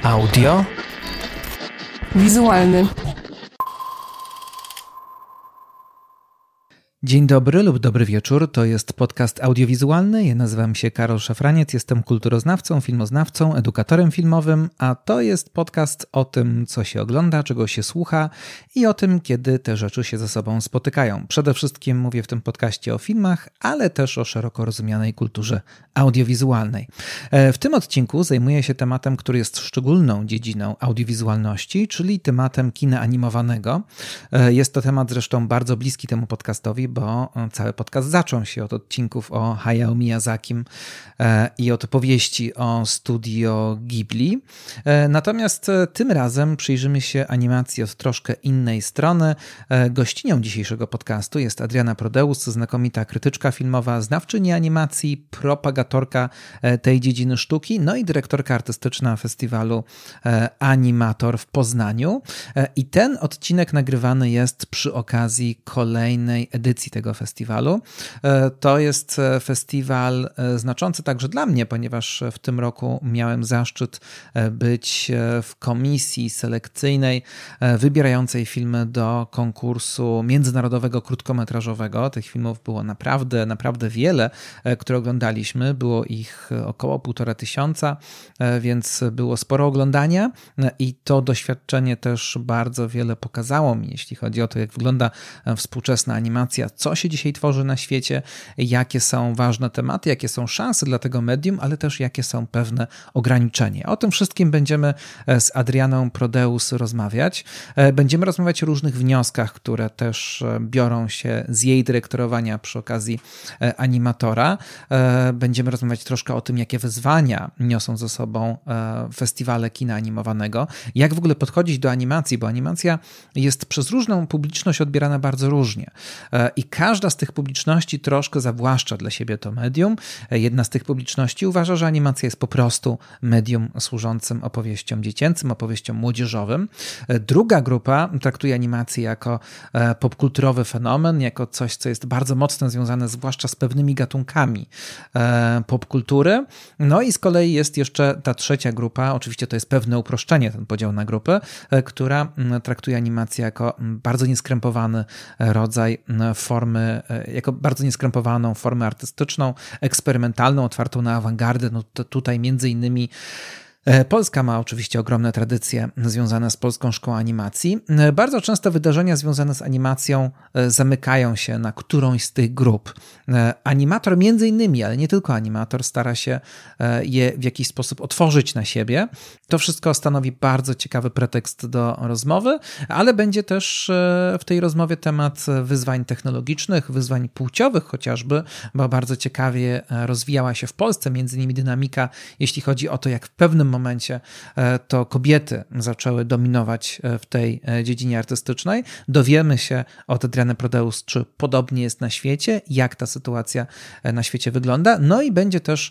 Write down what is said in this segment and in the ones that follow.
Audio. Wizualny. Dzień dobry lub dobry wieczór, to jest podcast audiowizualny. Ja nazywam się Karol Szafraniec, jestem kulturoznawcą, filmoznawcą, edukatorem filmowym, a to jest podcast o tym, co się ogląda, czego się słucha i o tym, kiedy te rzeczy się ze sobą spotykają. Przede wszystkim mówię w tym podcaście o filmach, ale też o szeroko rozumianej kulturze audiowizualnej. W tym odcinku zajmuję się tematem, który jest szczególną dziedziną audiowizualności, czyli tematem kina animowanego. Jest to temat zresztą bardzo bliski temu podcastowi, bo cały podcast zaczął się od odcinków o Hayao Miyazakim i od opowieści o studio Ghibli. Natomiast tym razem przyjrzymy się animacji od troszkę innej strony. Gościnią dzisiejszego podcastu jest Adriana Prodeus, znakomita krytyczka filmowa, znawczyni animacji, propagatorka tej dziedziny sztuki, no i dyrektorka artystyczna festiwalu Animator w Poznaniu. I ten odcinek nagrywany jest przy okazji kolejnej edycji tego festiwalu. To jest festiwal znaczący także dla mnie, ponieważ w tym roku miałem zaszczyt być w komisji selekcyjnej wybierającej filmy do konkursu międzynarodowego krótkometrażowego. Tych filmów było naprawdę wiele, które oglądaliśmy. Było ich około 1500, więc było sporo oglądania i to doświadczenie też bardzo wiele pokazało mi, jeśli chodzi o to, jak wygląda współczesna animacja, co się dzisiaj tworzy na świecie, jakie są ważne tematy, jakie są szanse dla tego medium, ale też jakie są pewne ograniczenia. O tym wszystkim będziemy z Adrianą Prodeus rozmawiać. Będziemy rozmawiać o różnych wnioskach, które też biorą się z jej dyrektorowania przy okazji Animatora. Będziemy rozmawiać troszkę o tym, jakie wyzwania niosą ze sobą festiwale kina animowanego, jak w ogóle podchodzić do animacji, bo animacja jest przez różną publiczność odbierana bardzo różnie. I każda z tych publiczności troszkę zawłaszcza dla siebie to medium. Jedna z tych publiczności uważa, że animacja jest po prostu medium służącym opowieściom dziecięcym, opowieściom młodzieżowym. Druga grupa traktuje animację jako popkulturowy fenomen, jako coś, co jest bardzo mocno związane zwłaszcza z pewnymi gatunkami popkultury. No i z kolei jest jeszcze ta trzecia grupa, oczywiście to jest pewne uproszczenie, ten podział na grupy, która traktuje animację jako bardzo nieskrępowany rodzaj formy, jako bardzo nieskrępowaną formę artystyczną, eksperymentalną, otwartą na awangardę. No to tutaj między innymi Polska ma oczywiście ogromne tradycje związane z Polską Szkołą Animacji. Bardzo często wydarzenia związane z animacją zamykają się na którąś z tych grup. Animator między innymi, ale nie tylko animator, stara się je w jakiś sposób otworzyć na siebie. To wszystko stanowi bardzo ciekawy pretekst do rozmowy, ale będzie też w tej rozmowie temat wyzwań technologicznych, wyzwań płciowych chociażby, bo bardzo ciekawie rozwijała się w Polsce między innymi dynamika, jeśli chodzi o to, jak w pewnym momencie to kobiety zaczęły dominować w tej dziedzinie artystycznej. Dowiemy się od Adriany Prodeus, czy podobnie jest na świecie, jak ta sytuacja na świecie wygląda. No i będzie też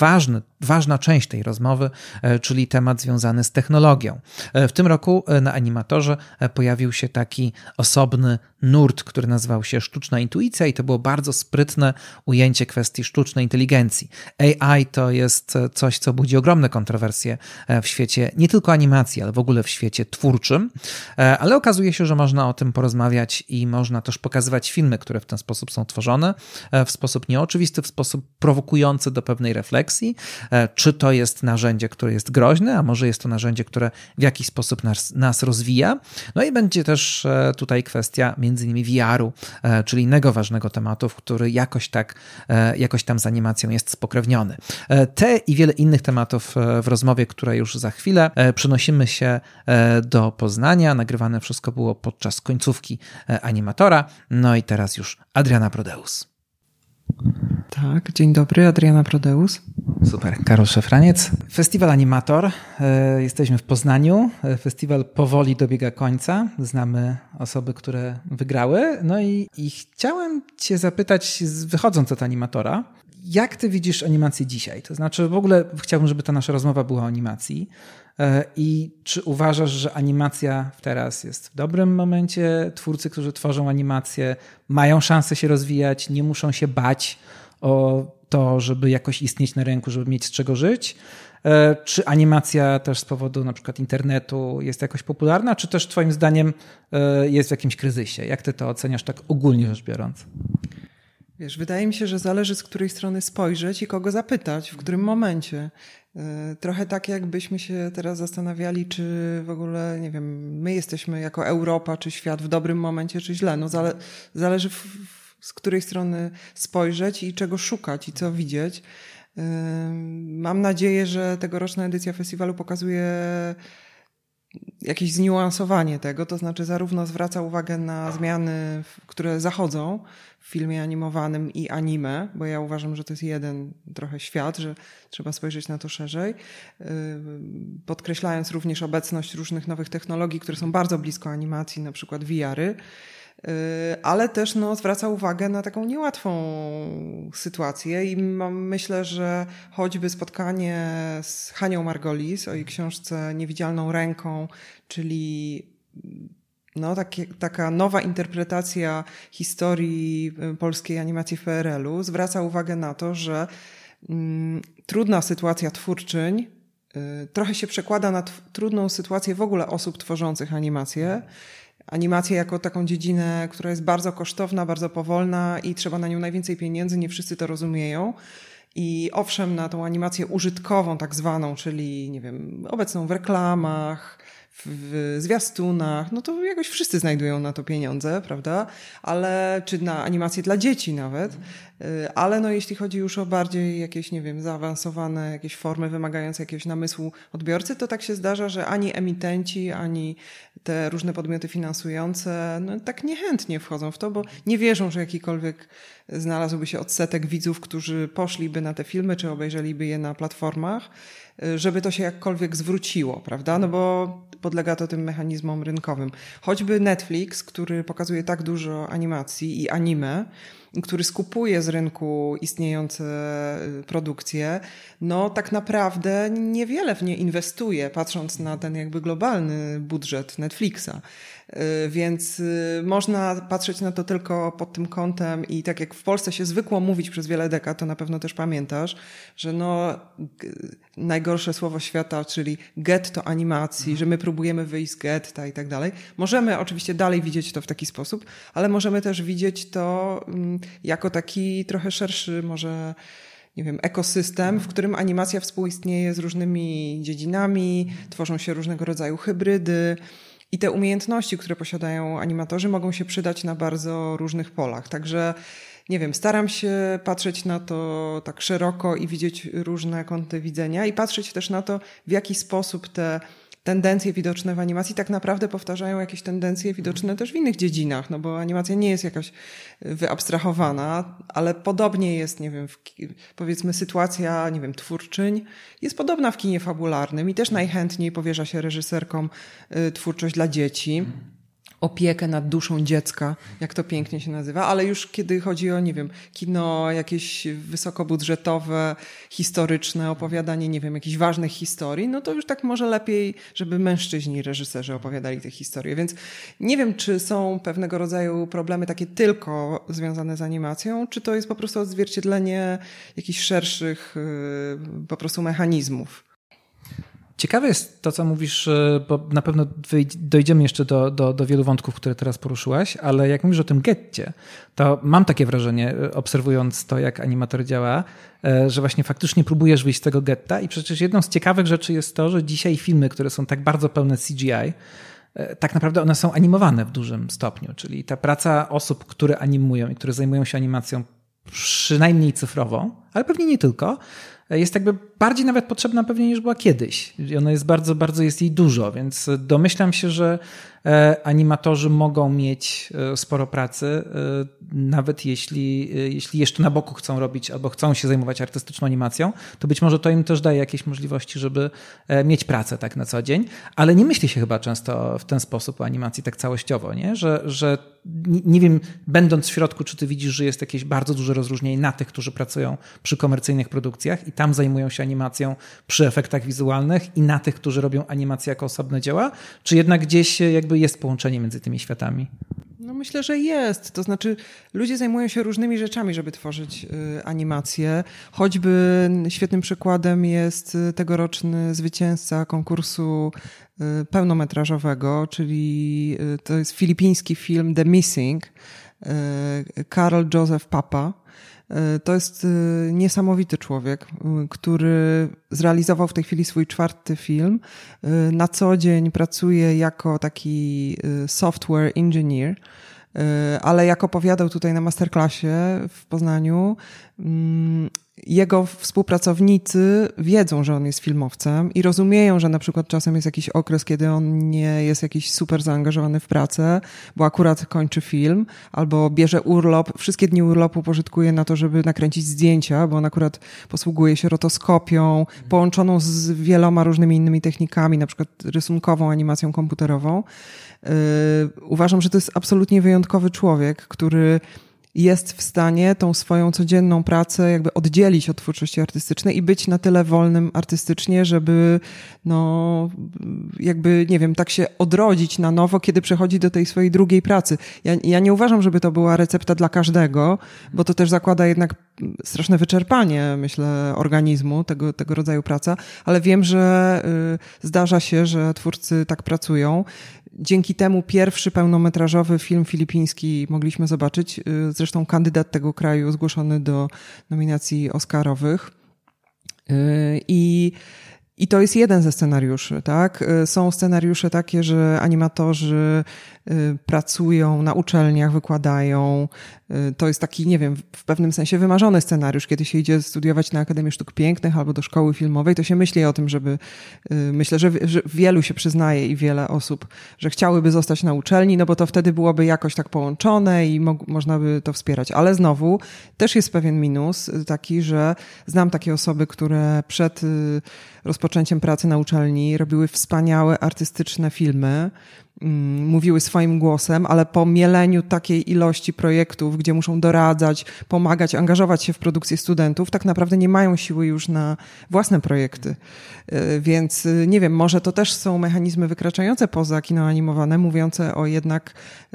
ważna część tej rozmowy, czyli temat związany z technologią. W tym roku na Animatorze pojawił się taki osobny nurt, który nazywał się sztuczna intuicja i to było bardzo sprytne ujęcie kwestii sztucznej inteligencji. AI to jest coś, co budzi ogromne kontrowersje w świecie nie tylko animacji, ale w ogóle w świecie twórczym, ale okazuje się, że można o tym porozmawiać i można też pokazywać filmy, które w ten sposób są tworzone, w sposób nieoczywisty, w sposób prowokujący do pewnej refleksji, czy to jest narzędzie, które jest groźne, a może jest to narzędzie, które w jakiś sposób nas rozwija. No i będzie też tutaj kwestia między innymi VR-u, czyli innego ważnego tematu, który jakoś tam z animacją jest spokrewniony. Te i wiele innych tematów w rozmowie, która już za chwilę. Przenosimy się do Poznania. Nagrywane wszystko było podczas końcówki Animatora. No i teraz już Adriana Prodeus. Tak, dzień dobry, Adriana Prodeus. Super, Karol Szafraniec. Festiwal Animator. Jesteśmy w Poznaniu. Festiwal powoli dobiega końca. Znamy osoby, które wygrały. No i chciałem cię zapytać, wychodząc od Animatora, jak ty widzisz animację dzisiaj? To znaczy w ogóle chciałbym, żeby ta nasza rozmowa była o animacji. I czy uważasz, że animacja teraz jest w dobrym momencie? Twórcy, którzy tworzą animację, mają szansę się rozwijać, nie muszą się bać o to, żeby jakoś istnieć na rynku, żeby mieć z czego żyć? Czy animacja też z powodu na przykład internetu jest jakoś popularna, czy też twoim zdaniem jest w jakimś kryzysie? Jak ty to oceniasz tak ogólnie rzecz biorąc? Wiesz, wydaje mi się, że zależy z której strony spojrzeć i kogo zapytać, w którym momencie. Trochę tak jakbyśmy się teraz zastanawiali, czy w ogóle, nie wiem, my jesteśmy jako Europa czy świat w dobrym momencie, czy źle. No zależy z której strony spojrzeć i czego szukać i co widzieć. Mam nadzieję, że tegoroczna edycja festiwalu pokazuje jakieś zniuansowanie tego, to znaczy zarówno zwraca uwagę na zmiany, które zachodzą w filmie animowanym i anime, bo ja uważam, że to jest jeden trochę świat, że trzeba spojrzeć na to szerzej, podkreślając również obecność różnych nowych technologii, które są bardzo blisko animacji, na przykład VR-y, ale też zwraca uwagę na taką niełatwą sytuację i myślę, że choćby spotkanie z Hanią Margolis o jej książce Niewidzialną ręką, czyli taka nowa interpretacja historii polskiej animacji w PRL-u, zwraca uwagę na to, że trudna sytuacja twórczyń trochę się przekłada na trudną sytuację w ogóle osób tworzących animację. Animację jako taką dziedzinę, która jest bardzo kosztowna, bardzo powolna i trzeba na nią najwięcej pieniędzy, nie wszyscy to rozumieją. I owszem, na tą animację użytkową tak zwaną, czyli nie wiem, obecną w reklamach, w zwiastunach, no to jakoś wszyscy znajdują na to pieniądze, prawda? Ale, czy na animację dla dzieci nawet, ale jeśli chodzi już o bardziej jakieś, nie wiem, zaawansowane jakieś formy wymagające jakiegoś namysłu odbiorcy, to tak się zdarza, że ani emitenci, ani te różne podmioty finansujące tak niechętnie wchodzą w to, bo nie wierzą, że jakikolwiek znalazłby się odsetek widzów, którzy poszliby na te filmy, czy obejrzeliby je na platformach, żeby to się jakkolwiek zwróciło, prawda? No bo podlega to tym mechanizmom rynkowym. Choćby Netflix, który pokazuje tak dużo animacji i anime, który skupuje z rynku istniejące produkcje, tak naprawdę niewiele w nie inwestuje, patrząc na ten jakby globalny budżet Netflixa. Więc można patrzeć na to tylko pod tym kątem i tak jak w Polsce się zwykło mówić przez wiele dekad, to na pewno też pamiętasz, że najgorsze słowo świata, czyli getto animacji, że my próbujemy wyjść z getta i tak dalej. Możemy oczywiście dalej widzieć to w taki sposób, ale możemy też widzieć to jako taki trochę szerszy może, nie wiem, ekosystem, w którym animacja współistnieje z różnymi dziedzinami, tworzą się różnego rodzaju hybrydy. I te umiejętności, które posiadają animatorzy, mogą się przydać na bardzo różnych polach. Także, nie wiem, staram się patrzeć na to tak szeroko i widzieć różne kąty widzenia i patrzeć też na to, w jaki sposób te tendencje widoczne w animacji tak naprawdę powtarzają jakieś tendencje widoczne też w innych dziedzinach, bo animacja nie jest jakaś wyabstrahowana, ale podobnie jest, nie wiem, powiedzmy sytuacja, nie wiem, twórczyń jest podobna w kinie fabularnym i też najchętniej powierza się reżyserkom twórczość dla dzieci. Opiekę nad duszą dziecka, jak to pięknie się nazywa, ale już kiedy chodzi o, nie wiem, kino jakieś wysokobudżetowe, historyczne, opowiadanie, nie wiem, jakichś ważnych historii, to już tak może lepiej, żeby mężczyźni reżyserzy opowiadali te historie. Więc nie wiem, czy są pewnego rodzaju problemy takie tylko związane z animacją, czy to jest po prostu odzwierciedlenie jakichś szerszych po prostu mechanizmów. Ciekawe jest to, co mówisz, bo na pewno dojdziemy jeszcze do wielu wątków, które teraz poruszyłaś, ale jak mówisz o tym getcie, to mam takie wrażenie, obserwując to, jak animator działa, że właśnie faktycznie próbujesz wyjść z tego getta i przecież jedną z ciekawych rzeczy jest to, że dzisiaj filmy, które są tak bardzo pełne CGI, tak naprawdę one są animowane w dużym stopniu, czyli ta praca osób, które animują i które zajmują się animacją przynajmniej cyfrową, ale pewnie nie tylko, jest jakby bardziej nawet potrzebna pewnie niż była kiedyś. I ona jest bardzo jest jej dużo, więc domyślam się, że animatorzy mogą mieć sporo pracy, nawet jeśli jeszcze na boku chcą robić albo chcą się zajmować artystyczną animacją, to być może to im też daje jakieś możliwości, żeby mieć pracę tak na co dzień, ale nie myśli się chyba często w ten sposób o animacji tak całościowo, nie? Że nie wiem, będąc w środku, czy ty widzisz, że jest jakieś bardzo duże rozróżnienie na tych, którzy pracują przy komercyjnych produkcjach i tam zajmują się animacją przy efektach wizualnych i na tych, którzy robią animację jako osobne dzieła, czy jednak gdzieś jakby jest połączenie między tymi światami? No myślę, że jest. To znaczy ludzie zajmują się różnymi rzeczami, żeby tworzyć animacje. Choćby świetnym przykładem jest tegoroczny zwycięzca konkursu pełnometrażowego, czyli to jest filipiński film The Missing, Karl Joseph Papa. To jest niesamowity człowiek, który zrealizował w tej chwili swój 4. film. Na co dzień pracuje jako taki software engineer, ale jak opowiadał tutaj na masterclassie w Poznaniu, jego współpracownicy wiedzą, że on jest filmowcem i rozumieją, że na przykład czasem jest jakiś okres, kiedy on nie jest jakiś super zaangażowany w pracę, bo akurat kończy film, albo bierze urlop. Wszystkie dni urlopu pożytkuje na to, żeby nakręcić zdjęcia, bo on akurat posługuje się rotoskopią, połączoną z wieloma różnymi innymi technikami, na przykład rysunkową, animacją komputerową. Uważam, że to jest absolutnie wyjątkowy człowiek, który jest w stanie tą swoją codzienną pracę jakby oddzielić od twórczości artystycznej i być na tyle wolnym artystycznie, żeby no jakby, nie wiem, tak się odrodzić na nowo, kiedy przechodzi do tej swojej drugiej pracy. Ja nie uważam, żeby to była recepta dla każdego, bo to też zakłada jednak straszne wyczerpanie, myślę, organizmu, tego rodzaju praca, ale wiem, że zdarza się, że twórcy tak pracują. Dzięki temu pierwszy pełnometrażowy film filipiński mogliśmy zobaczyć. Zresztą kandydat tego kraju zgłoszony do nominacji Oscarowych. I to jest jeden ze scenariuszy, tak? Są scenariusze takie, że animatorzy pracują na uczelniach, wykładają. To jest taki, nie wiem, w pewnym sensie wymarzony scenariusz. Kiedy się idzie studiować na Akademię Sztuk Pięknych albo do szkoły filmowej, to się myśli o tym, żeby... Myślę, że wielu się przyznaje i wiele osób, że chciałyby zostać na uczelni, no bo to wtedy byłoby jakoś tak połączone i można by to wspierać. Ale znowu też jest pewien minus taki, że znam takie osoby, które przed rozpoczęciem pracy na uczelni robiły wspaniałe, artystyczne filmy, mówiły swoim głosem, ale po mieleniu takiej ilości projektów, gdzie muszą doradzać, pomagać, angażować się w produkcję studentów, tak naprawdę nie mają siły już na własne projekty. Więc nie wiem, może to też są mechanizmy wykraczające poza kino animowane, mówiące o jednak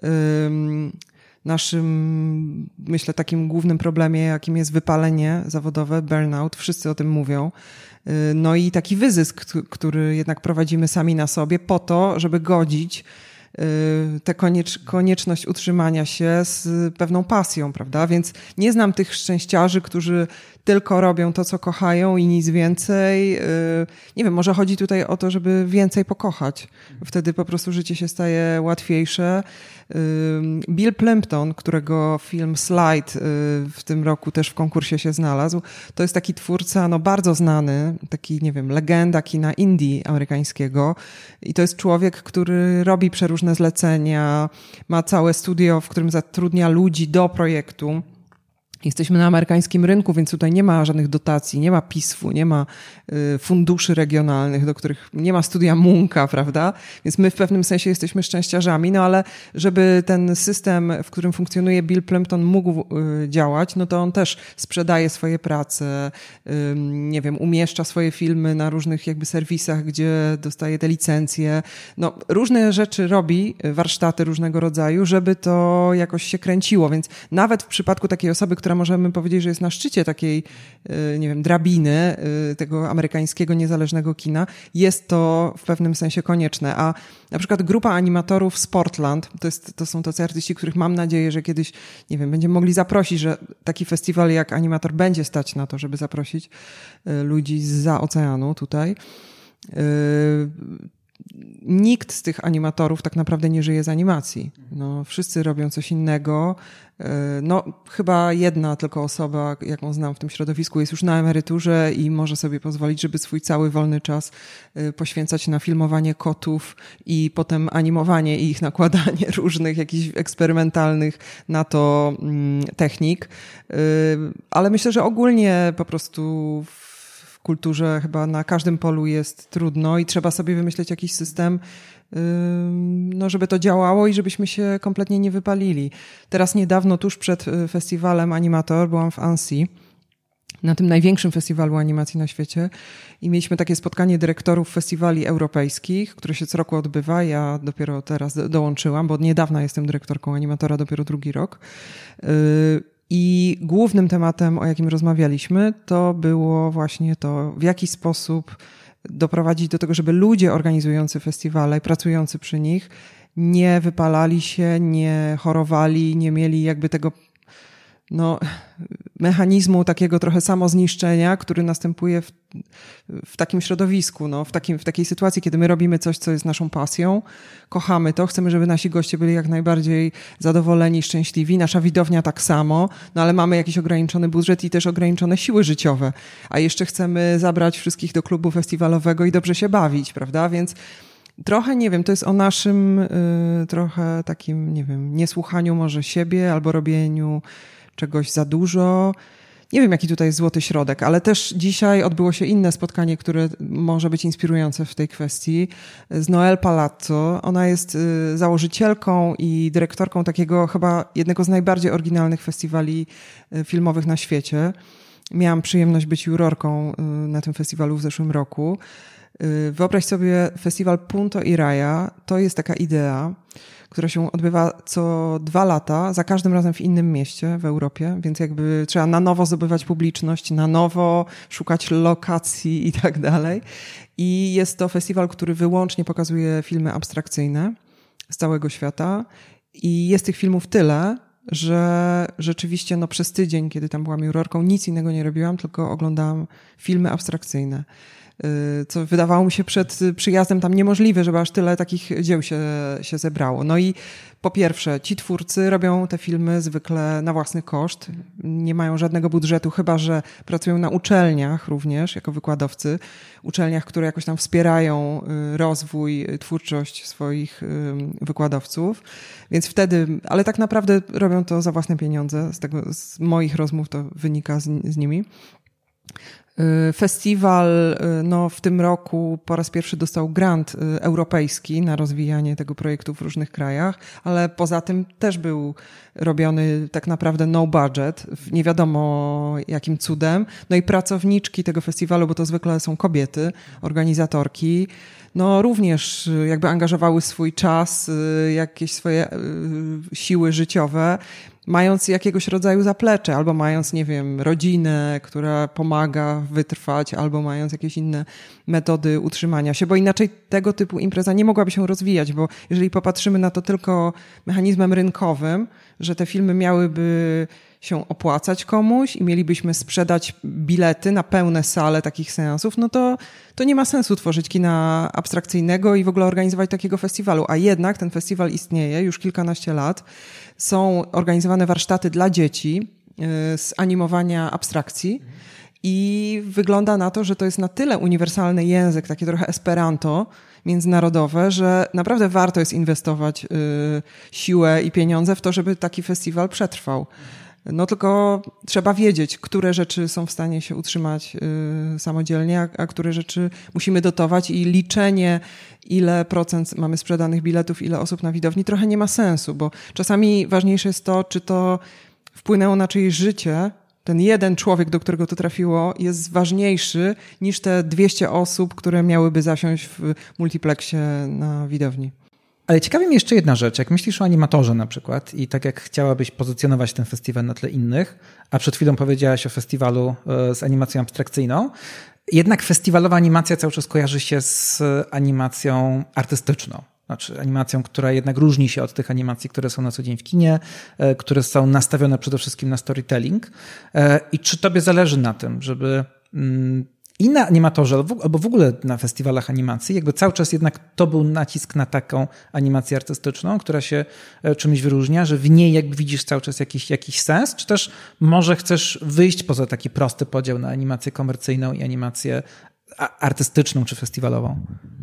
naszym, myślę, takim głównym problemie, jakim jest wypalenie zawodowe, burnout. Wszyscy o tym mówią. No i taki wyzysk, który jednak prowadzimy sami na sobie po to, żeby godzić tę konieczność utrzymania się z pewną pasją, prawda? Więc nie znam tych szczęściarzy, którzy tylko robią to, co kochają i nic więcej. Nie wiem, może chodzi tutaj o to, żeby więcej pokochać. Wtedy po prostu życie się staje łatwiejsze. Bill Plympton, którego film Slide w tym roku też w konkursie się znalazł, to jest taki twórca no bardzo znany, taki, nie wiem, legenda kina indie amerykańskiego i to jest człowiek, który robi przeróżne zlecenia, ma całe studio, w którym zatrudnia ludzi do projektu. Jesteśmy na amerykańskim rynku, więc tutaj nie ma żadnych dotacji, nie ma PISF-u, nie ma funduszy regionalnych, do których nie ma studia Munka, prawda? Więc my w pewnym sensie jesteśmy szczęściarzami, no ale żeby ten system, w którym funkcjonuje Bill Plympton mógł działać, no to on też sprzedaje swoje prace, nie wiem, umieszcza swoje filmy na różnych jakby serwisach, gdzie dostaje te licencje. No różne rzeczy robi, warsztaty różnego rodzaju, żeby to jakoś się kręciło, więc nawet w przypadku takiej osoby, która możemy powiedzieć, że jest na szczycie takiej, nie wiem, drabiny tego amerykańskiego niezależnego kina, jest to w pewnym sensie konieczne. A na przykład grupa animatorów z Portland, to są tacy artyści, których mam nadzieję, że kiedyś, nie wiem, będziemy mogli zaprosić, że taki festiwal jak Animator będzie stać na to, żeby zaprosić ludzi zza oceanu tutaj. Nikt z tych animatorów tak naprawdę nie żyje z animacji. No, wszyscy robią coś innego. No, chyba jedna tylko osoba, jaką znam w tym środowisku, jest już na emeryturze i może sobie pozwolić, żeby swój cały wolny czas poświęcać na filmowanie kotów i potem animowanie i ich nakładanie różnych jakichś eksperymentalnych na to technik. Ale myślę, że ogólnie po prostu w kulturze chyba na każdym polu jest trudno i trzeba sobie wymyśleć jakiś system, no żeby to działało i żebyśmy się kompletnie nie wypalili. Teraz niedawno, tuż przed festiwalem Animator, byłam w Annecy. na tym największym festiwalu animacji na świecie i mieliśmy takie spotkanie dyrektorów festiwali europejskich, które się co roku odbywa. Ja dopiero teraz dołączyłam, bo od niedawna jestem dyrektorką animatora, dopiero 2. rok. I głównym tematem, o jakim rozmawialiśmy, to było właśnie to, w jaki sposób doprowadzić do tego, żeby ludzie organizujący festiwale i pracujący przy nich nie wypalali się, nie chorowali, nie mieli jakby tego mechanizmu takiego trochę samozniszczenia, który następuje w takim środowisku, w takiej sytuacji, kiedy my robimy coś, co jest naszą pasją, kochamy to, chcemy, żeby nasi goście byli jak najbardziej zadowoleni, szczęśliwi, nasza widownia tak samo, ale mamy jakiś ograniczony budżet i też ograniczone siły życiowe, a jeszcze chcemy zabrać wszystkich do klubu festiwalowego i dobrze się bawić, prawda? Więc trochę, nie wiem, to jest o naszym trochę takim, nie wiem, niesłuchaniu może siebie albo robieniu czegoś za dużo. Nie wiem, jaki tutaj jest złoty środek, ale też dzisiaj odbyło się inne spotkanie, które może być inspirujące w tej kwestii, z Noel Palazzo. Ona jest założycielką i dyrektorką takiego chyba jednego z najbardziej oryginalnych festiwali filmowych na świecie. Miałam przyjemność być jurorką na tym festiwalu w zeszłym roku. Wyobraź sobie, festiwal Punto i Raya to jest taka idea, która się odbywa co 2 lata, za każdym razem w innym mieście w Europie, więc jakby trzeba na nowo zdobywać publiczność, na nowo szukać lokacji i tak dalej. I jest to festiwal, który wyłącznie pokazuje filmy abstrakcyjne z całego świata i jest tych filmów tyle, że rzeczywiście przez tydzień, kiedy tam byłam jurorką, nic innego nie robiłam, tylko oglądałam filmy abstrakcyjne. Co wydawało mi się przed przyjazdem tam niemożliwe, żeby aż tyle takich dzieł się zebrało. No i po pierwsze, ci twórcy robią te filmy zwykle na własny koszt, nie mają żadnego budżetu, chyba że pracują na uczelniach również jako wykładowcy, uczelniach, które jakoś tam wspierają rozwój, twórczość swoich wykładowców, więc wtedy, ale tak naprawdę robią to za własne pieniądze, z moich rozmów to wynika z nimi. Festiwal w tym roku po raz pierwszy dostał grant europejski na rozwijanie tego projektu w różnych krajach, ale poza tym też był robiony tak naprawdę no budget, nie wiadomo jakim cudem. No i pracowniczki tego festiwalu, bo to zwykle są kobiety, organizatorki, również jakby angażowały swój czas, jakieś swoje siły życiowe, mając jakiegoś rodzaju zaplecze, albo mając, nie wiem, rodzinę, która pomaga wytrwać, albo mając jakieś inne metody utrzymania się, bo inaczej tego typu impreza nie mogłaby się rozwijać, bo jeżeli popatrzymy na to tylko mechanizmem rynkowym, że te filmy miałyby się opłacać komuś i mielibyśmy sprzedać bilety na pełne sale takich seansów, to nie ma sensu tworzyć kina abstrakcyjnego i w ogóle organizować takiego festiwalu. A jednak ten festiwal istnieje już kilkanaście lat. Są organizowane warsztaty dla dzieci z animowania abstrakcji i wygląda na to, że to jest na tyle uniwersalny język, takie trochę esperanto międzynarodowe, że naprawdę warto jest inwestować siłę i pieniądze w to, żeby taki festiwal przetrwał. Tylko trzeba wiedzieć, które rzeczy są w stanie się utrzymać samodzielnie, a które rzeczy musimy dotować i liczenie, ile procent mamy sprzedanych biletów, ile osób na widowni, trochę nie ma sensu, bo czasami ważniejsze jest to, czy to wpłynęło na czyjeś życie. Ten jeden człowiek, do którego to trafiło, jest ważniejszy niż te 200 osób, które miałyby zasiąść w multiplexie na widowni. Ale ciekawi mnie jeszcze jedna rzecz. Jak myślisz o animatorze na przykład i tak jak chciałabyś pozycjonować ten festiwal na tle innych, a przed chwilą powiedziałaś o festiwalu z animacją abstrakcyjną, jednak festiwalowa animacja cały czas kojarzy się z animacją artystyczną. Znaczy animacją, która jednak różni się od tych animacji, które są na co dzień w kinie, które są nastawione przede wszystkim na storytelling. I czy tobie zależy na tym, żeby i na animatorze, albo w ogóle na festiwalach animacji, jakby cały czas jednak to był nacisk na taką animację artystyczną, która się czymś wyróżnia, że w niej jakby widzisz cały czas jakiś sens, czy też może chcesz wyjść poza taki prosty podział na animację komercyjną i animację artystyczną czy festiwalową?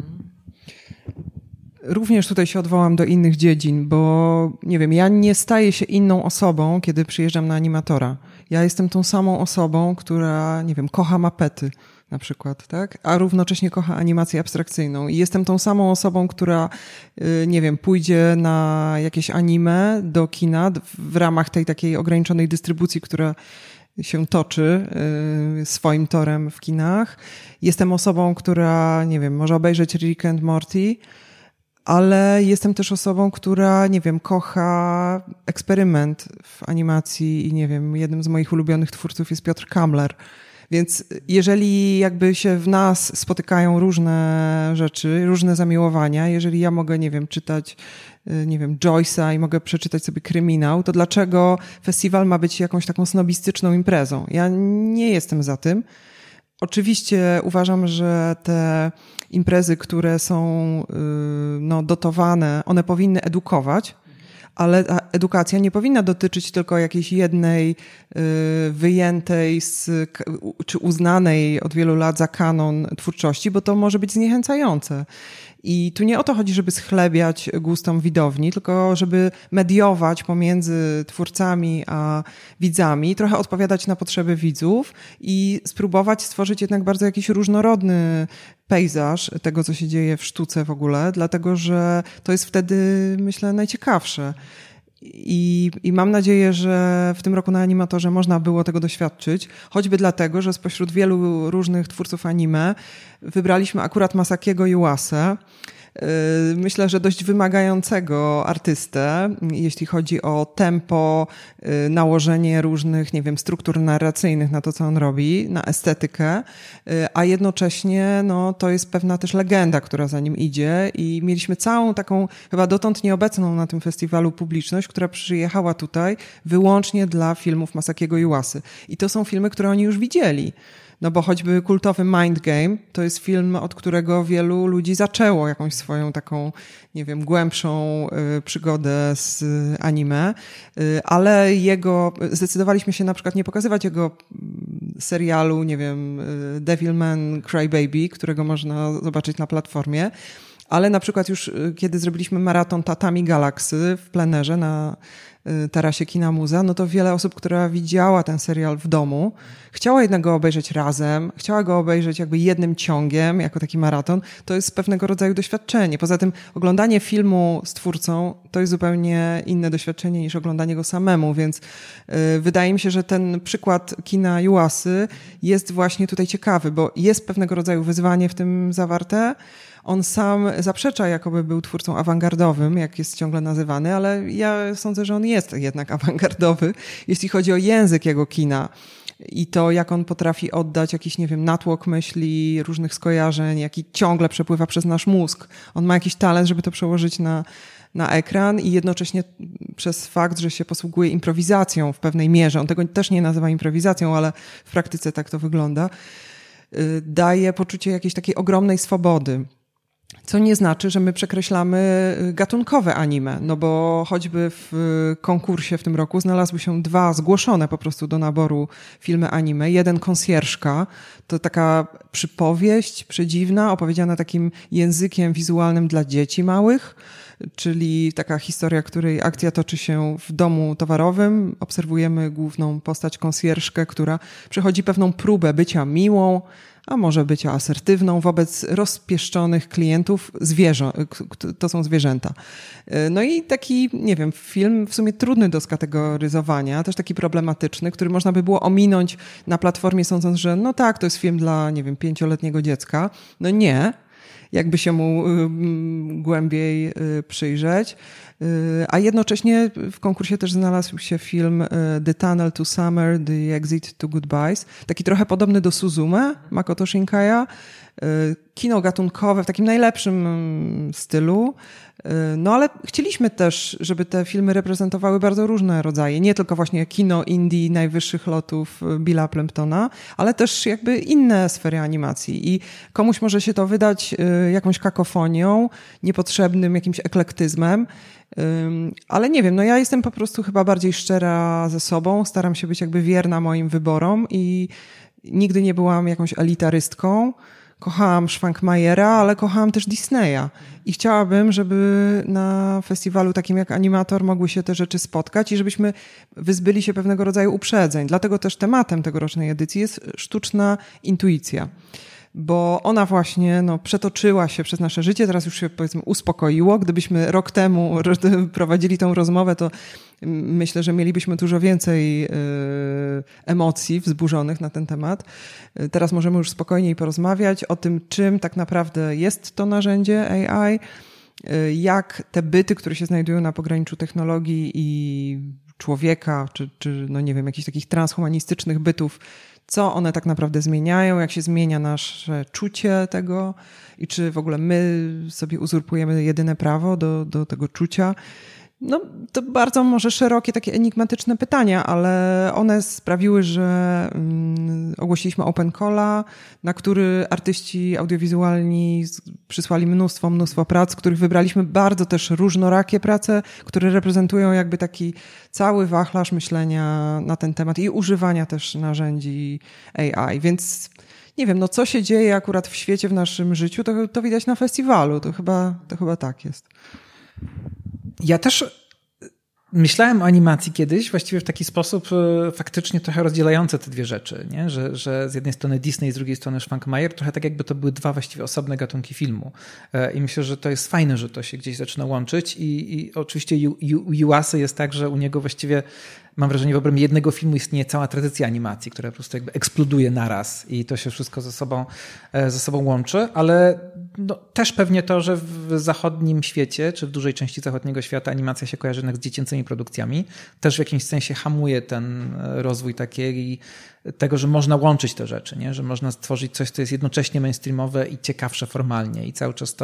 Również tutaj się odwołam do innych dziedzin, bo nie wiem, ja nie staję się inną osobą, kiedy przyjeżdżam na animatora. Ja jestem tą samą osobą, która, nie wiem, kocha mapety na przykład, tak? A równocześnie kocha animację abstrakcyjną. I jestem tą samą osobą, która, nie wiem, pójdzie na jakieś anime do kina w ramach tej takiej ograniczonej dystrybucji, która się toczy swoim torem w kinach. Jestem osobą, która, nie wiem, może obejrzeć Rick and Morty, ale jestem też osobą, która, nie wiem, kocha eksperyment w animacji i nie wiem, jednym z moich ulubionych twórców jest Piotr Kamler. Więc jeżeli jakby się w nas spotykają różne rzeczy, różne zamiłowania, jeżeli ja mogę, nie wiem, czytać, nie wiem, Joyce'a i mogę przeczytać sobie kryminał, to dlaczego festiwal ma być jakąś taką snobistyczną imprezą? Ja nie jestem za tym. Oczywiście uważam, że te imprezy, które są dotowane, one powinny edukować, ale ta edukacja nie powinna dotyczyć tylko jakiejś jednej wyjętej czy uznanej od wielu lat za kanon twórczości, bo to może być zniechęcające. I tu nie o to chodzi, żeby schlebiać gustom widowni, tylko żeby mediować pomiędzy twórcami a widzami, trochę odpowiadać na potrzeby widzów i spróbować stworzyć jednak bardzo jakiś różnorodny pejzaż tego, co się dzieje w sztuce w ogóle, dlatego że to jest wtedy, myślę, najciekawsze. I mam nadzieję, że w tym roku na Animatorze można było tego doświadczyć, choćby dlatego, że spośród wielu różnych twórców anime wybraliśmy akurat Masakiego Yuasę. Myślę, że dość wymagającego artystę, jeśli chodzi o tempo, nałożenie różnych, nie wiem, struktur narracyjnych na to, co on robi, na estetykę, a jednocześnie to jest pewna też legenda, która za nim idzie i mieliśmy całą taką chyba dotąd nieobecną na tym festiwalu publiczność, która przyjechała tutaj wyłącznie dla filmów Masakiego Yuasy. I to są filmy, które oni już widzieli. No bo choćby kultowy Mind Game to jest film, od którego wielu ludzi zaczęło jakąś swoją taką, nie wiem, głębszą przygodę z anime, ale zdecydowaliśmy się na przykład nie pokazywać jego serialu, nie wiem, Devilman Crybaby, którego można zobaczyć na platformie, ale na przykład już kiedy zrobiliśmy maraton Tatami Galaxy w plenerze na tarasie Kina Muza, no to wiele osób, która widziała ten serial w domu, chciała jednak go obejrzeć razem, chciała go obejrzeć jakby jednym ciągiem, jako taki maraton. To jest pewnego rodzaju doświadczenie. Poza tym oglądanie filmu z twórcą to jest zupełnie inne doświadczenie niż oglądanie go samemu, więc wydaje mi się, że ten przykład kina Yuasy jest właśnie tutaj ciekawy, bo jest pewnego rodzaju wyzwanie w tym zawarte. On sam zaprzecza, jakoby był twórcą awangardowym, jak jest ciągle nazywany, ale ja sądzę, że on jest jednak awangardowy, jeśli chodzi o język jego kina i to, jak on potrafi oddać jakiś, nie wiem, natłok myśli, różnych skojarzeń, jaki ciągle przepływa przez nasz mózg. On ma jakiś talent, żeby to przełożyć na ekran i jednocześnie przez fakt, że się posługuje improwizacją w pewnej mierze, on tego też nie nazywa improwizacją, ale w praktyce tak to wygląda, daje poczucie jakiejś takiej ogromnej swobody. Co nie znaczy, że my przekreślamy gatunkowe anime, no bo choćby w konkursie w tym roku znalazły się 2 zgłoszone po prostu do naboru filmy anime. Jeden Konsjerżka, to taka przypowieść przedziwna, opowiedziana takim językiem wizualnym dla dzieci małych, czyli taka historia, której akcja toczy się w domu towarowym. Obserwujemy główną postać Konsjerżkę, która przechodzi pewną próbę bycia miłą, a może bycia asertywną wobec rozpieszczonych klientów to są zwierzęta. No i taki, nie wiem, film w sumie trudny do skategoryzowania, też taki problematyczny, który można by było ominąć na platformie, sądząc, że no tak, to jest film dla, nie wiem, 5-letniego dziecka. No nie, jakby się mu głębiej przyjrzeć. A jednocześnie w konkursie też znalazł się film The Tunnel to Summer, The Exit to Goodbyes. Taki trochę podobny do Suzume Makoto Shinkaya. Kino gatunkowe w takim najlepszym stylu. No ale chcieliśmy też, żeby te filmy reprezentowały bardzo różne rodzaje. Nie tylko właśnie kino indie najwyższych lotów Billa Plymptona, ale też jakby inne sfery animacji. I komuś może się to wydać jakąś kakofonią, niepotrzebnym jakimś eklektyzmem. Ale nie wiem, no ja jestem po prostu chyba bardziej szczera ze sobą, staram się być jakby wierna moim wyborom i nigdy nie byłam jakąś elitarystką. Kochałam Schwankmajera, ale kochałam też Disneya i chciałabym, żeby na festiwalu takim jak Animator mogły się te rzeczy spotkać i żebyśmy wyzbyli się pewnego rodzaju uprzedzeń. Dlatego też tematem tegorocznej edycji jest sztuczna intuicja. bo ona właśnie przetoczyła się przez nasze życie, teraz już się powiedzmy uspokoiło. Gdybyśmy rok temu prowadzili tą rozmowę, to myślę, że mielibyśmy dużo więcej emocji wzburzonych na ten temat. Teraz możemy już spokojniej porozmawiać o tym, czym tak naprawdę jest to narzędzie AI, jak te byty, które się znajdują na pograniczu technologii i człowieka, czy no nie wiem, jakichś takich transhumanistycznych bytów, co one tak naprawdę zmieniają, jak się zmienia nasze czucie tego i czy w ogóle my sobie uzurpujemy jedyne prawo do tego czucia. No, to bardzo może szerokie, takie enigmatyczne pytania, ale one sprawiły, że ogłosiliśmy Open Calla, na który artyści audiowizualni przysłali mnóstwo prac, których wybraliśmy bardzo też różnorakie prace, które reprezentują jakby taki cały wachlarz myślenia na ten temat i używania też narzędzi AI, więc nie wiem, co się dzieje akurat w świecie, w naszym życiu, to widać na festiwalu, to chyba tak jest. Ja też myślałem o animacji kiedyś właściwie w taki sposób faktycznie trochę rozdzielający te dwie rzeczy, nie? Że z jednej strony Disney, z drugiej strony Schwankmajer, trochę tak jakby to były dwa właściwie osobne gatunki filmu. I myślę, że to jest fajne, że to się gdzieś zaczyna łączyć i oczywiście u Yuasy jest tak, że u niego właściwie mam wrażenie, w obrębie jednego filmu istnieje cała tradycja animacji, która po prostu jakby eksploduje naraz i to się wszystko ze sobą łączy, ale też pewnie to, że w zachodnim świecie, czy w dużej części zachodniego świata animacja się kojarzy jednak z dziecięcymi produkcjami, też w jakimś sensie hamuje ten rozwój tego, że można łączyć te rzeczy, nie? Że można stworzyć coś, co jest jednocześnie mainstreamowe i ciekawsze formalnie i cały czas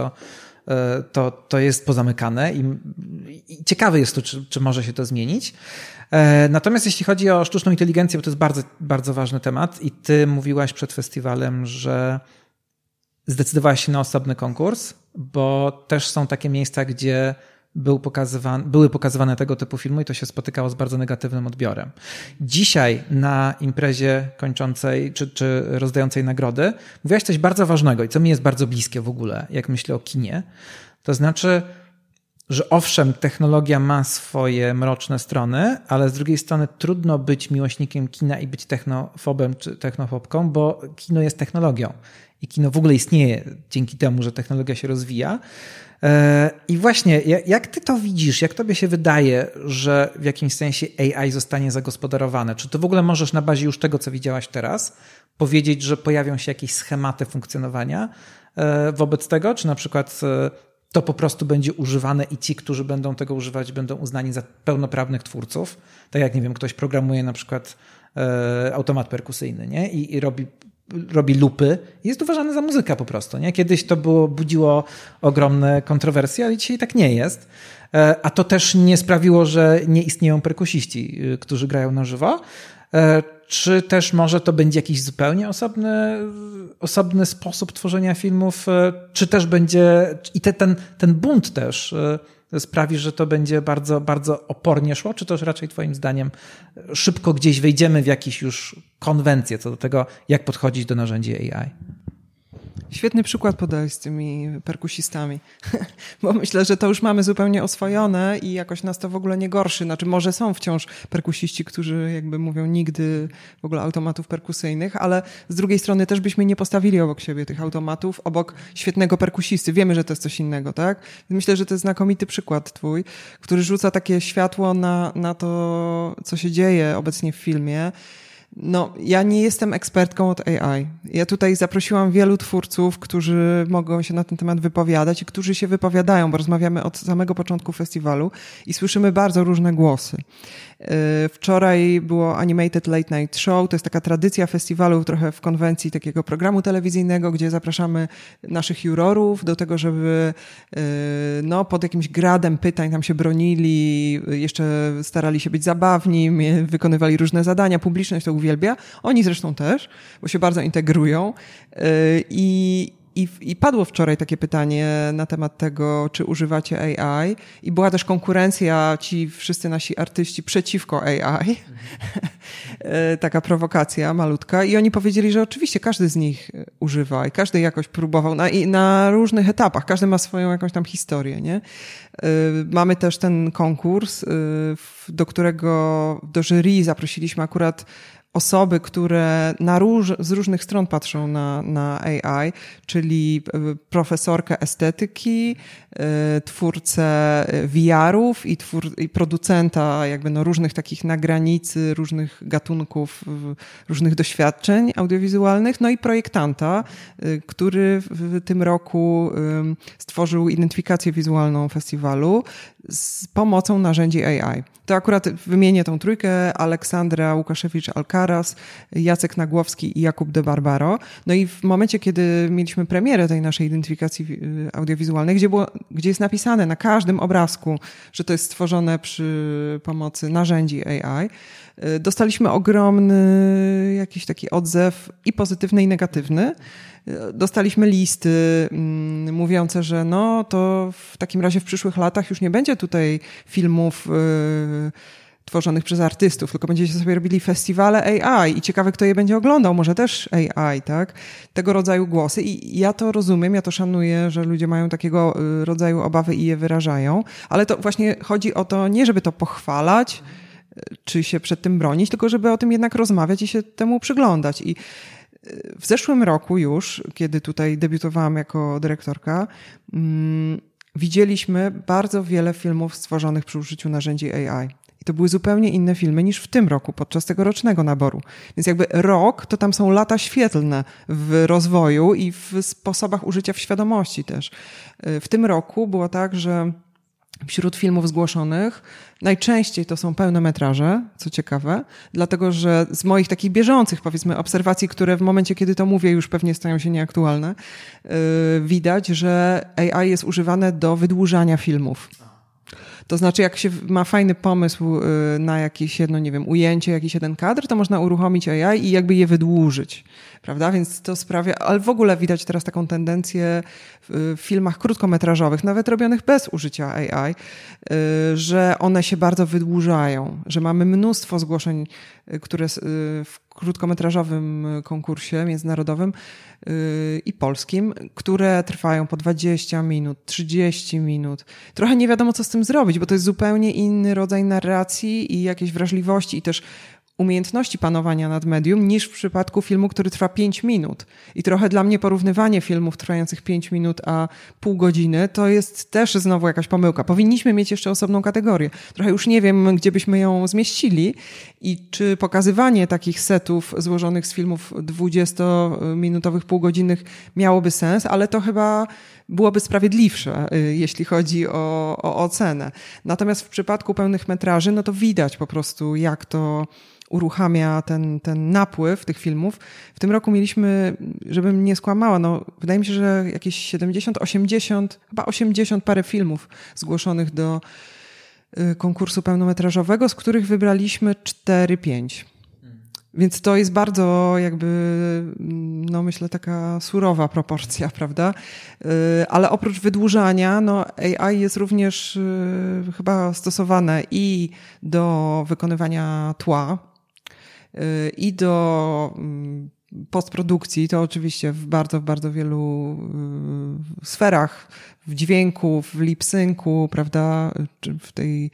to jest pozamykane i ciekawe jest to, czy może się to zmienić. Natomiast jeśli chodzi o sztuczną inteligencję, bo to jest bardzo, bardzo ważny temat i ty mówiłaś przed festiwalem, że zdecydowałaś się na osobny konkurs, bo też są takie miejsca, gdzie były pokazywane tego typu filmy i to się spotykało z bardzo negatywnym odbiorem. Dzisiaj na imprezie kończącej czy rozdającej nagrody mówiłaś coś bardzo ważnego i co mi jest bardzo bliskie w ogóle, jak myślę o kinie. To znaczy, że owszem, technologia ma swoje mroczne strony, ale z drugiej strony trudno być miłośnikiem kina i być technofobem czy technofobką, bo kino jest technologią i kino w ogóle istnieje dzięki temu, że technologia się rozwija. I właśnie, jak ty to widzisz? Jak tobie się wydaje, że w jakimś sensie AI zostanie zagospodarowane? Czy to w ogóle możesz na bazie już tego, co widziałaś teraz, powiedzieć, że pojawią się jakieś schematy funkcjonowania wobec tego? Czy na przykład to po prostu będzie używane i ci, którzy będą tego używać, będą uznani za pełnoprawnych twórców? Tak jak, nie wiem, ktoś programuje na przykład automat perkusyjny, nie? I robi loopy i jest uważany za muzykę po prostu. Nie? Kiedyś to budziło ogromne kontrowersje, ale dzisiaj tak nie jest. A to też nie sprawiło, że nie istnieją perkusiści, którzy grają na żywo. Czy też może to będzie jakiś zupełnie osobny sposób tworzenia filmów, czy też będzie i ten bunt też sprawi, że to będzie bardzo, bardzo opornie szło, czy też raczej twoim zdaniem szybko gdzieś wejdziemy w jakieś już konwencje co do tego, jak podchodzić do narzędzi AI? Świetny przykład podałeś z tymi perkusistami, bo myślę, że to już mamy zupełnie oswojone i jakoś nas to w ogóle nie gorszy. Znaczy może są wciąż perkusiści, którzy jakby mówią nigdy w ogóle automatów perkusyjnych, ale z drugiej strony też byśmy nie postawili obok siebie tych automatów, obok świetnego perkusisty. Wiemy, że to jest coś innego, tak? Myślę, że to jest znakomity przykład twój, który rzuca takie światło na to, co się dzieje obecnie w filmie. Ja nie jestem ekspertką od AI. Ja tutaj zaprosiłam wielu twórców, którzy mogą się na ten temat wypowiadać i którzy się wypowiadają, bo rozmawiamy od samego początku festiwalu i słyszymy bardzo różne głosy. Wczoraj było Animated Late Night Show, to jest taka tradycja festiwalu trochę w konwencji takiego programu telewizyjnego, gdzie zapraszamy naszych jurorów do tego, żeby pod jakimś gradem pytań tam się bronili, jeszcze starali się być zabawni, wykonywali różne zadania, publiczność to uwielbia, oni zresztą też, bo się bardzo integrują I padło wczoraj takie pytanie na temat tego, czy używacie AI i była też konkurencja, ci wszyscy nasi artyści przeciwko AI. Taka prowokacja malutka i oni powiedzieli, że oczywiście każdy z nich używa i każdy jakoś próbował na różnych etapach, każdy ma swoją jakąś tam historię, nie? Mamy też ten konkurs, do jury zaprosiliśmy akurat osoby, które z różnych stron patrzą na AI, czyli profesorkę estetyki, twórcę VR-ów i producenta jakby różnych takich na granicy, różnych gatunków, różnych doświadczeń audiowizualnych, no i projektanta, który w tym roku stworzył identyfikację wizualną festiwalu z pomocą narzędzi AI. To akurat wymienię tą trójkę: Aleksandra Łukaszewicz-Alcaraz, Jacek Nagłowski i Jakub de Barbaro. No i w momencie, kiedy mieliśmy premierę tej naszej identyfikacji audiowizualnej, gdzie jest napisane na każdym obrazku, że to jest stworzone przy pomocy narzędzi AI, dostaliśmy ogromny jakiś taki odzew i pozytywny, i negatywny. Dostaliśmy listy mówiące, że no to w takim razie w przyszłych latach już nie będzie tutaj filmów tworzonych przez artystów, tylko będziecie sobie robili festiwale AI i ciekawe, kto je będzie oglądał, może też AI, tak? Tego rodzaju głosy i ja to rozumiem, ja to szanuję, że ludzie mają takiego rodzaju obawy i je wyrażają, ale to właśnie chodzi o to, nie żeby to pochwalać, czy się przed tym bronić, tylko żeby o tym jednak rozmawiać i się temu przyglądać. I w zeszłym roku już, kiedy tutaj debiutowałam jako dyrektorka, widzieliśmy bardzo wiele filmów stworzonych przy użyciu narzędzi AI. I to były zupełnie inne filmy niż w tym roku, podczas tegorocznego naboru. Więc jakby rok, to tam są lata świetlne w rozwoju i w sposobach użycia w świadomości też. W tym roku było tak, że wśród filmów zgłoszonych najczęściej to są pełnometraże, co ciekawe, dlatego że z moich takich bieżących, powiedzmy, obserwacji, które w momencie, kiedy to mówię, już pewnie stają się nieaktualne, widać, że AI jest używane do wydłużania filmów. To znaczy, jak się ma fajny pomysł na jakieś jedno, nie wiem, ujęcie, jakiś jeden kadr, to można uruchomić AI i jakby je wydłużyć, prawda? Więc to sprawia, ale w ogóle widać teraz taką tendencję w filmach krótkometrażowych, nawet robionych bez użycia AI, że one się bardzo wydłużają, że mamy mnóstwo zgłoszeń, które w krótkometrażowym konkursie międzynarodowym i polskim, które trwają po 20 minut, 30 minut. Trochę nie wiadomo, co z tym zrobić, bo to jest zupełnie inny rodzaj narracji i jakiejś wrażliwości i też umiejętności panowania nad medium niż w przypadku filmu, który trwa 5 minut. I trochę dla mnie porównywanie filmów trwających 5 minut a pół godziny to jest też znowu jakaś pomyłka. Powinniśmy mieć jeszcze osobną kategorię. Trochę już nie wiem, gdzie byśmy ją zmieścili i czy pokazywanie takich setów złożonych z filmów 20-minutowych, półgodzinnych miałoby sens, ale to chyba byłoby sprawiedliwsze, jeśli chodzi o ocenę. Natomiast w przypadku pełnych metraży, no to widać po prostu, jak to uruchamia ten napływ tych filmów. W tym roku mieliśmy, żebym nie skłamała, no wydaje mi się, że jakieś 70, 80, chyba 80 parę filmów zgłoszonych do konkursu pełnometrażowego, z których wybraliśmy 4-5. Więc to jest bardzo jakby, no myślę, taka surowa proporcja, prawda? Ale oprócz wydłużania, no AI jest również chyba stosowane i do wykonywania tła, i do postprodukcji, to oczywiście w bardzo wielu sferach, w dźwięku, w lip-syncu, prawda, czy w tej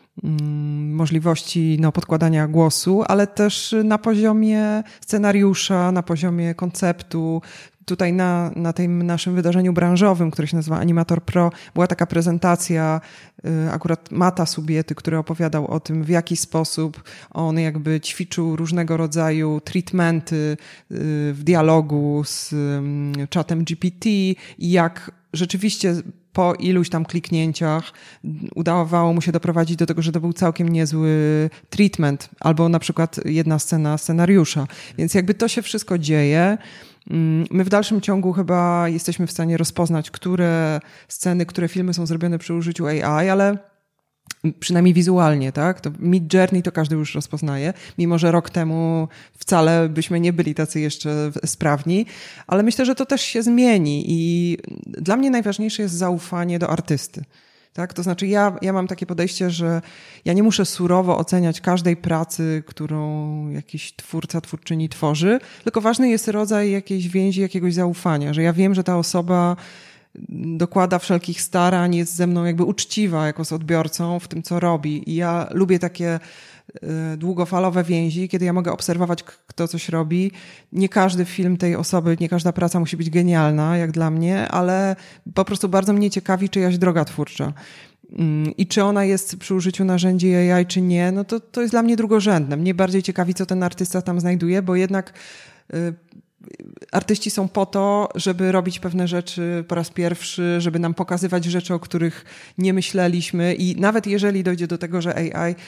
możliwości podkładania głosu, ale też na poziomie scenariusza, na poziomie konceptu. Tutaj na tym naszym wydarzeniu branżowym, które się nazywa Animator Pro, była taka prezentacja akurat Mata Subiety, który opowiadał o tym, w jaki sposób on jakby ćwiczył różnego rodzaju treatmenty w dialogu z czatem GPT i jak rzeczywiście po iluś tam kliknięciach udawało mu się doprowadzić do tego, że to był całkiem niezły treatment, albo na przykład jedna scena scenariusza. Więc jakby to się wszystko dzieje. My w dalszym ciągu chyba jesteśmy w stanie rozpoznać, które sceny, które filmy są zrobione przy użyciu AI, ale przynajmniej wizualnie, tak? To Midjourney to każdy już rozpoznaje, mimo że rok temu wcale byśmy nie byli tacy jeszcze sprawni, ale myślę, że to też się zmieni i dla mnie najważniejsze jest zaufanie do artysty. Tak? To znaczy ja mam takie podejście, że ja nie muszę surowo oceniać każdej pracy, którą jakiś twórca, twórczyni tworzy, tylko ważny jest rodzaj jakiejś więzi, jakiegoś zaufania, że ja wiem, że ta osoba dokłada wszelkich starań, jest ze mną jakby uczciwa jako z odbiorcą w tym, co robi. I ja lubię takie długofalowe więzi, kiedy ja mogę obserwować, kto coś robi. Nie każdy film tej osoby, nie każda praca musi być genialna, jak dla mnie, ale po prostu bardzo mnie ciekawi czyjaś droga twórcza. I czy ona jest przy użyciu narzędzi AI, czy nie, no to jest dla mnie drugorzędne. Mnie bardziej ciekawi, co ten artysta tam znajduje, bo jednak artyści są po to, żeby robić pewne rzeczy po raz pierwszy, żeby nam pokazywać rzeczy, o których nie myśleliśmy i nawet jeżeli dojdzie do tego, że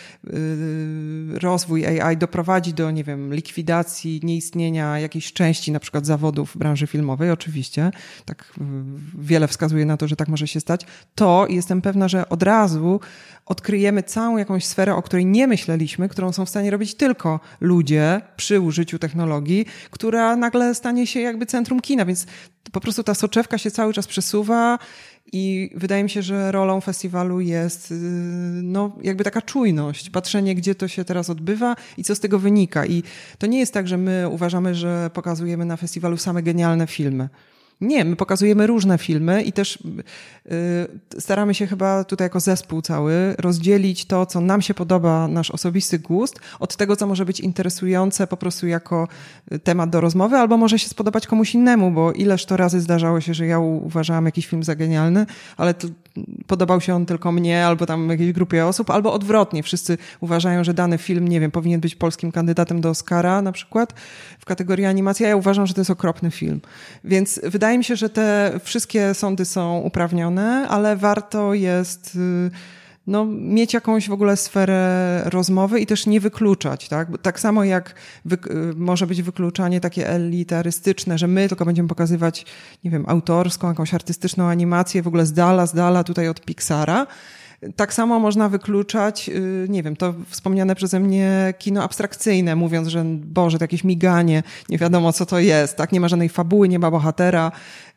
rozwój AI doprowadzi do, nie wiem, likwidacji, nieistnienia jakiejś części na przykład zawodów w branży filmowej, oczywiście, tak wiele wskazuje na to, że tak może się stać, to jestem pewna, że od razu odkryjemy całą jakąś sferę, o której nie myśleliśmy, którą są w stanie robić tylko ludzie przy użyciu technologii, która nagle stanie się jakby centrum kina, więc po prostu ta soczewka się cały czas przesuwa i wydaje mi się, że rolą festiwalu jest no jakby taka czujność, patrzenie, gdzie to się teraz odbywa i co z tego wynika. I to nie jest tak, że my uważamy, że pokazujemy na festiwalu same genialne filmy. Nie, my pokazujemy różne filmy i też staramy się chyba tutaj jako zespół cały rozdzielić to, co nam się podoba, nasz osobisty gust, od tego, co może być interesujące po prostu jako temat do rozmowy, albo może się spodobać komuś innemu, bo ileż to razy zdarzało się, że ja uważałam jakiś film za genialny, ale podobał się on tylko mnie, albo tam jakiejś grupie osób, albo odwrotnie. Wszyscy uważają, że dany film, nie wiem, powinien być polskim kandydatem do Oscara na przykład w kategorii animacja. Ja uważam, że to jest okropny film. Więc wydaje mi się, że te wszystkie sądy są uprawnione, ale warto jest no, mieć jakąś w ogóle sferę rozmowy i też nie wykluczać. Tak samo jak może być wykluczanie takie elitarystyczne, że my tylko będziemy pokazywać, nie wiem, autorską, jakąś artystyczną animację w ogóle z dala tutaj od Pixara. Tak samo można wykluczać, nie wiem, to wspomniane przeze mnie kino abstrakcyjne, mówiąc, że Boże, to jakieś miganie, nie wiadomo co to jest, tak? Nie ma żadnej fabuły, nie ma bohatera.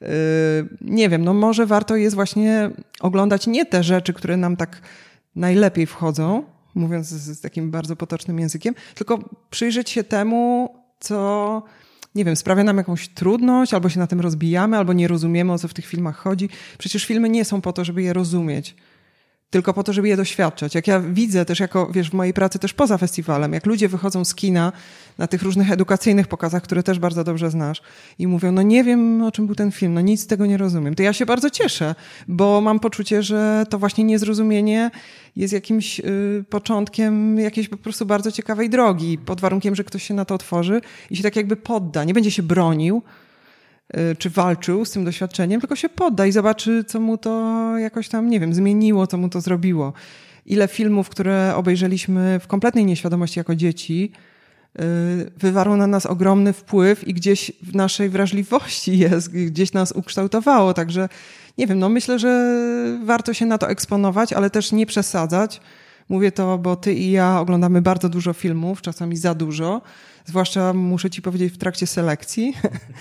Nie wiem, no może warto jest właśnie oglądać nie te rzeczy, które nam tak najlepiej wchodzą, mówiąc z takim bardzo potocznym językiem, tylko przyjrzeć się temu, co, nie wiem, sprawia nam jakąś trudność, albo się na tym rozbijamy, albo nie rozumiemy, o co w tych filmach chodzi. Przecież filmy nie są po to, żeby je rozumieć, tylko po to, żeby je doświadczać. Jak ja widzę też jako, wiesz, w mojej pracy też poza festiwalem, jak ludzie wychodzą z kina na tych różnych edukacyjnych pokazach, które też bardzo dobrze znasz i mówią, no nie wiem, o czym był ten film, no nic z tego nie rozumiem. To ja się bardzo cieszę, bo mam poczucie, że to właśnie niezrozumienie jest jakimś początkiem jakiejś po prostu bardzo ciekawej drogi, pod warunkiem, że ktoś się na to otworzy i się tak jakby podda, nie będzie się bronił, czy walczył z tym doświadczeniem, tylko się podda i zobaczy, co mu to jakoś tam, nie wiem, zmieniło, co mu to zrobiło. Ile filmów, które obejrzeliśmy w kompletnej nieświadomości jako dzieci, wywarło na nas ogromny wpływ i gdzieś w naszej wrażliwości jest, gdzieś nas ukształtowało. Także, nie wiem, no myślę, że warto się na to eksponować, ale też nie przesadzać. Mówię to, bo ty i ja oglądamy bardzo dużo filmów, czasami za dużo. Zwłaszcza, muszę ci powiedzieć, w trakcie selekcji.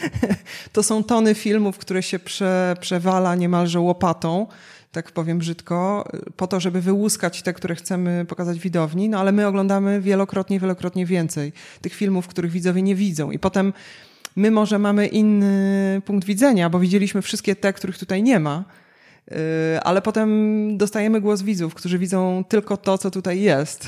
To są tony filmów, które się przewala niemalże łopatą, tak powiem brzydko, po to, żeby wyłuskać te, które chcemy pokazać widowni, no ale my oglądamy wielokrotnie więcej tych filmów, których widzowie nie widzą. I potem my może mamy inny punkt widzenia, bo widzieliśmy wszystkie te, których tutaj nie ma, ale potem dostajemy głos widzów, którzy widzą tylko to, co tutaj jest.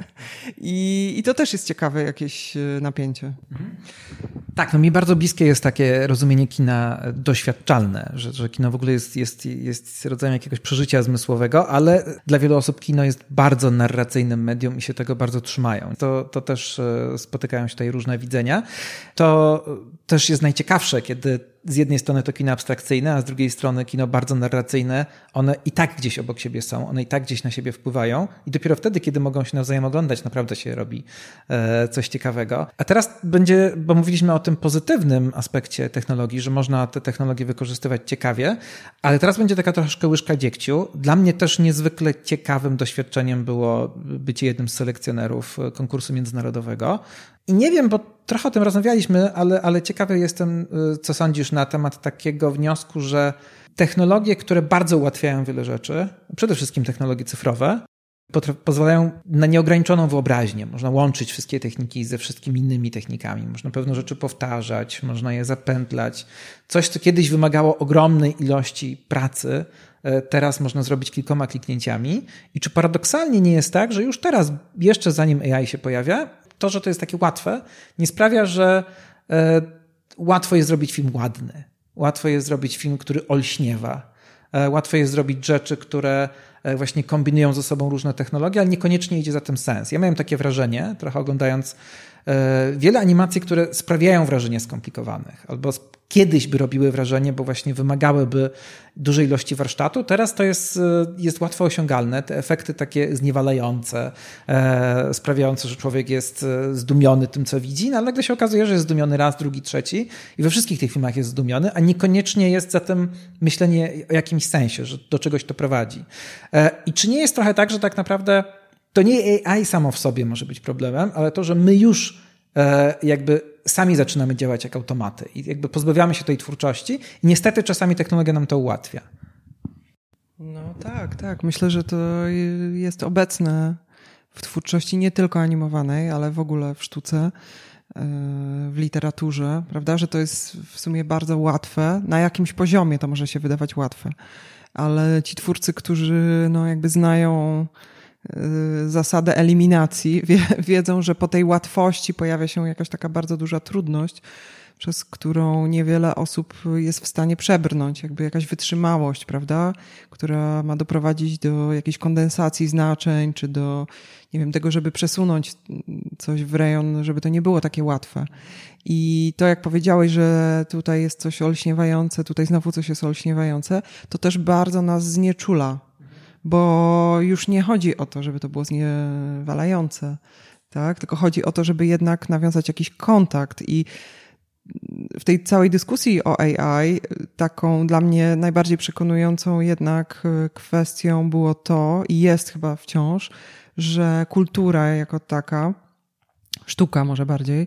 I to też jest ciekawe jakieś napięcie. Tak, no mi bardzo bliskie jest takie rozumienie kina doświadczalne, że kino w ogóle jest rodzajem jakiegoś przeżycia zmysłowego, ale dla wielu osób kino jest bardzo narracyjnym medium i się tego bardzo trzymają. To też spotykają się tutaj różne widzenia. To też jest najciekawsze, kiedy z jednej strony to kino abstrakcyjne, a z drugiej strony kino bardzo narracyjne, one i tak gdzieś obok siebie są, one i tak gdzieś na siebie wpływają i dopiero wtedy, kiedy mogą się nawzajem oglądać, naprawdę się robi coś ciekawego. A teraz będzie, bo mówiliśmy o tym pozytywnym aspekcie technologii, że można te technologie wykorzystywać ciekawie, ale teraz będzie taka troszkę łyżka dziegciu. Dla mnie też niezwykle ciekawym doświadczeniem było bycie jednym z selekcjonerów konkursu międzynarodowego. I nie wiem, bo trochę o tym rozmawialiśmy, ale ciekawy jestem, co sądzisz na temat takiego wniosku, że technologie, które bardzo ułatwiają wiele rzeczy, przede wszystkim technologie cyfrowe, pozwalają na nieograniczoną wyobraźnię. Można łączyć wszystkie techniki ze wszystkimi innymi technikami. Można pewne rzeczy powtarzać, można je zapętlać. Coś, co kiedyś wymagało ogromnej ilości pracy, teraz można zrobić kilkoma kliknięciami i czy paradoksalnie nie jest tak, że już teraz, jeszcze zanim AI się pojawia, to, że to jest takie łatwe, nie sprawia, że łatwo jest zrobić film ładny, łatwo jest zrobić film, który olśniewa, łatwo jest zrobić rzeczy, które właśnie kombinują ze sobą różne technologie, ale niekoniecznie idzie za tym sens. Ja miałem takie wrażenie, trochę oglądając wiele animacji, które sprawiają wrażenie skomplikowanych, albo kiedyś by robiły wrażenie, bo właśnie wymagałyby dużej ilości warsztatu. Teraz to jest łatwo osiągalne. Te efekty takie zniewalające, sprawiające, że człowiek jest zdumiony tym, co widzi, no ale nagle się okazuje, że jest zdumiony raz, drugi, trzeci i we wszystkich tych filmach jest zdumiony, a niekoniecznie jest za tym myślenie o jakimś sensie, że do czegoś to prowadzi. I czy nie jest trochę tak, że tak naprawdę to nie AI samo w sobie może być problemem, ale to, że my już jakby sami zaczynamy działać jak automaty i jakby pozbawiamy się tej twórczości i niestety czasami technologia nam to ułatwia. No tak. Myślę, że to jest obecne w twórczości nie tylko animowanej, ale w ogóle w sztuce, w literaturze, prawda, że to jest w sumie bardzo łatwe. Na jakimś poziomie to może się wydawać łatwe, ale ci twórcy, którzy no jakby znają zasadę eliminacji, wiedzą, że po tej łatwości pojawia się jakaś taka bardzo duża trudność, przez którą niewiele osób jest w stanie przebrnąć, jakby jakaś wytrzymałość, prawda, która ma doprowadzić do jakiejś kondensacji znaczeń, czy do, nie wiem, tego, żeby przesunąć coś w rejon, żeby to nie było takie łatwe. I to, jak powiedziałeś, że tutaj jest coś olśniewające, tutaj znowu coś jest olśniewające, to też bardzo nas znieczula, bo już nie chodzi o to, żeby to było zniewalające, tak? Tylko chodzi o to, żeby jednak nawiązać jakiś kontakt. I w tej całej dyskusji o AI taką dla mnie najbardziej przekonującą jednak kwestią było to, i jest chyba wciąż, że kultura jako taka, sztuka może bardziej,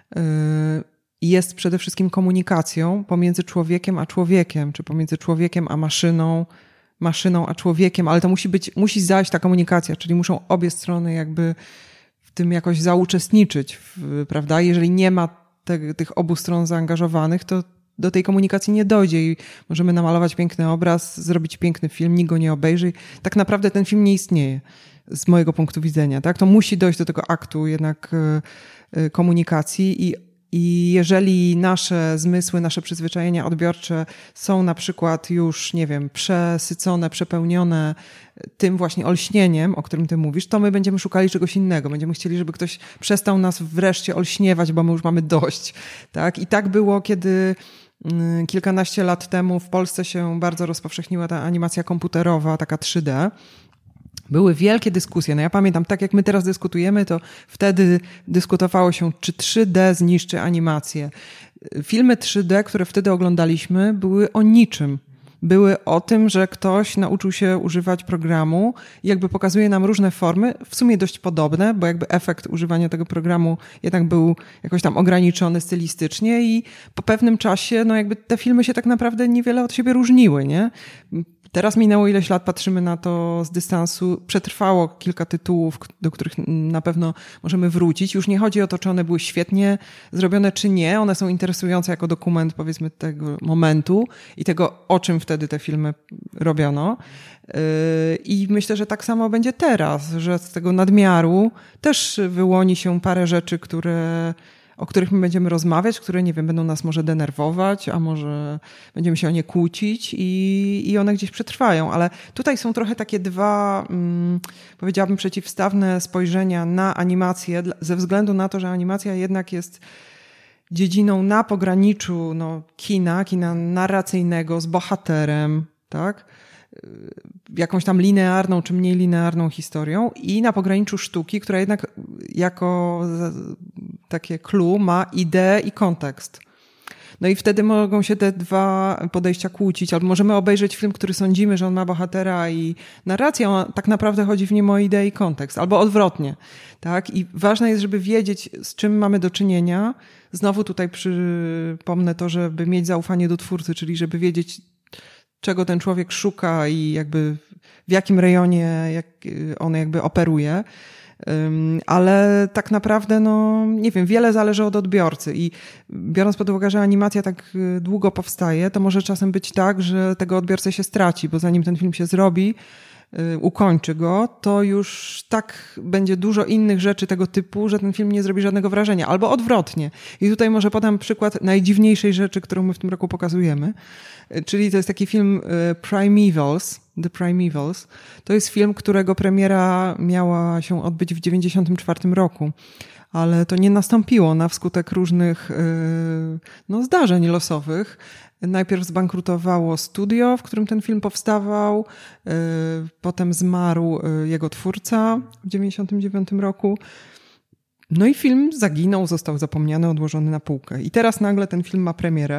jest przede wszystkim komunikacją pomiędzy człowiekiem a człowiekiem, czy pomiędzy człowiekiem a maszyną a człowiekiem, ale to musi zajść ta komunikacja, czyli muszą obie strony jakby w tym jakoś zauczestniczyć, prawda? Jeżeli nie ma tych obu stron zaangażowanych, to do tej komunikacji nie dojdzie i możemy namalować piękny obraz, zrobić piękny film, nikt go nie obejrzy. Tak naprawdę ten film nie istnieje z mojego punktu widzenia, tak? To musi dojść do tego aktu jednak komunikacji i jeżeli nasze zmysły, nasze przyzwyczajenia odbiorcze są na przykład już, nie wiem, przesycone, przepełnione tym właśnie olśnieniem, o którym ty mówisz, to my będziemy szukali czegoś innego. Będziemy chcieli, żeby ktoś przestał nas wreszcie olśniewać, bo my już mamy dość. Tak? I tak było, kiedy kilkanaście lat temu w Polsce się bardzo rozpowszechniła ta animacja komputerowa, taka 3D. Były wielkie dyskusje. No ja pamiętam, tak jak my teraz dyskutujemy, to wtedy dyskutowało się, czy 3D zniszczy animację. Filmy 3D, które wtedy oglądaliśmy, były o niczym. Były o tym, że ktoś nauczył się używać programu i jakby pokazuje nam różne formy, w sumie dość podobne, bo jakby efekt używania tego programu jednak był jakoś tam ograniczony stylistycznie i po pewnym czasie, no jakby te filmy się tak naprawdę niewiele od siebie różniły, nie? Teraz minęło ileś lat, patrzymy na to z dystansu. Przetrwało kilka tytułów, do których na pewno możemy wrócić. Już nie chodzi o to, czy one były świetnie zrobione, czy nie. One są interesujące jako dokument, powiedzmy, tego momentu i tego, o czym wtedy te filmy robiono. I myślę, że tak samo będzie teraz, że z tego nadmiaru też wyłoni się parę rzeczy, o których my będziemy rozmawiać, które, nie wiem, będą nas może denerwować, a może będziemy się o nie kłócić i one gdzieś przetrwają. Ale tutaj są trochę takie dwa, powiedziałabym, przeciwstawne spojrzenia na animację, ze względu na to, że animacja jednak jest dziedziną na pograniczu kina narracyjnego z bohaterem, tak? Jakąś tam linearną czy mniej linearną historią i na pograniczu sztuki, która jednak jako takie clue ma ideę i kontekst. No i wtedy mogą się te dwa podejścia kłócić, albo możemy obejrzeć film, który sądzimy, że on ma bohatera i narrację, a tak naprawdę chodzi w nim o ideę i kontekst, albo odwrotnie. Tak? I ważne jest, żeby wiedzieć, z czym mamy do czynienia. Znowu tutaj przypomnę to, żeby mieć zaufanie do twórcy, czyli żeby wiedzieć, czego ten człowiek szuka i jakby w jakim rejonie on jakby operuje. Ale tak naprawdę, no nie wiem, wiele zależy od odbiorcy i biorąc pod uwagę, że animacja tak długo powstaje, to może czasem być tak, że tego odbiorcę się straci, bo zanim ten film się zrobi, ukończy go, to już tak będzie dużo innych rzeczy tego typu, że ten film nie zrobi żadnego wrażenia. Albo odwrotnie. I tutaj może podam przykład najdziwniejszej rzeczy, którą my w tym roku pokazujemy. Czyli to jest taki film Primevals, The Primevals. To jest film, którego premiera miała się odbyć w 1994 roku. Ale to nie nastąpiło na skutek różnych zdarzeń losowych. Najpierw zbankrutowało studio, w którym ten film powstawał, potem zmarł jego twórca w 1999 roku. No i film zaginął, został zapomniany, odłożony na półkę. I teraz nagle ten film ma premierę.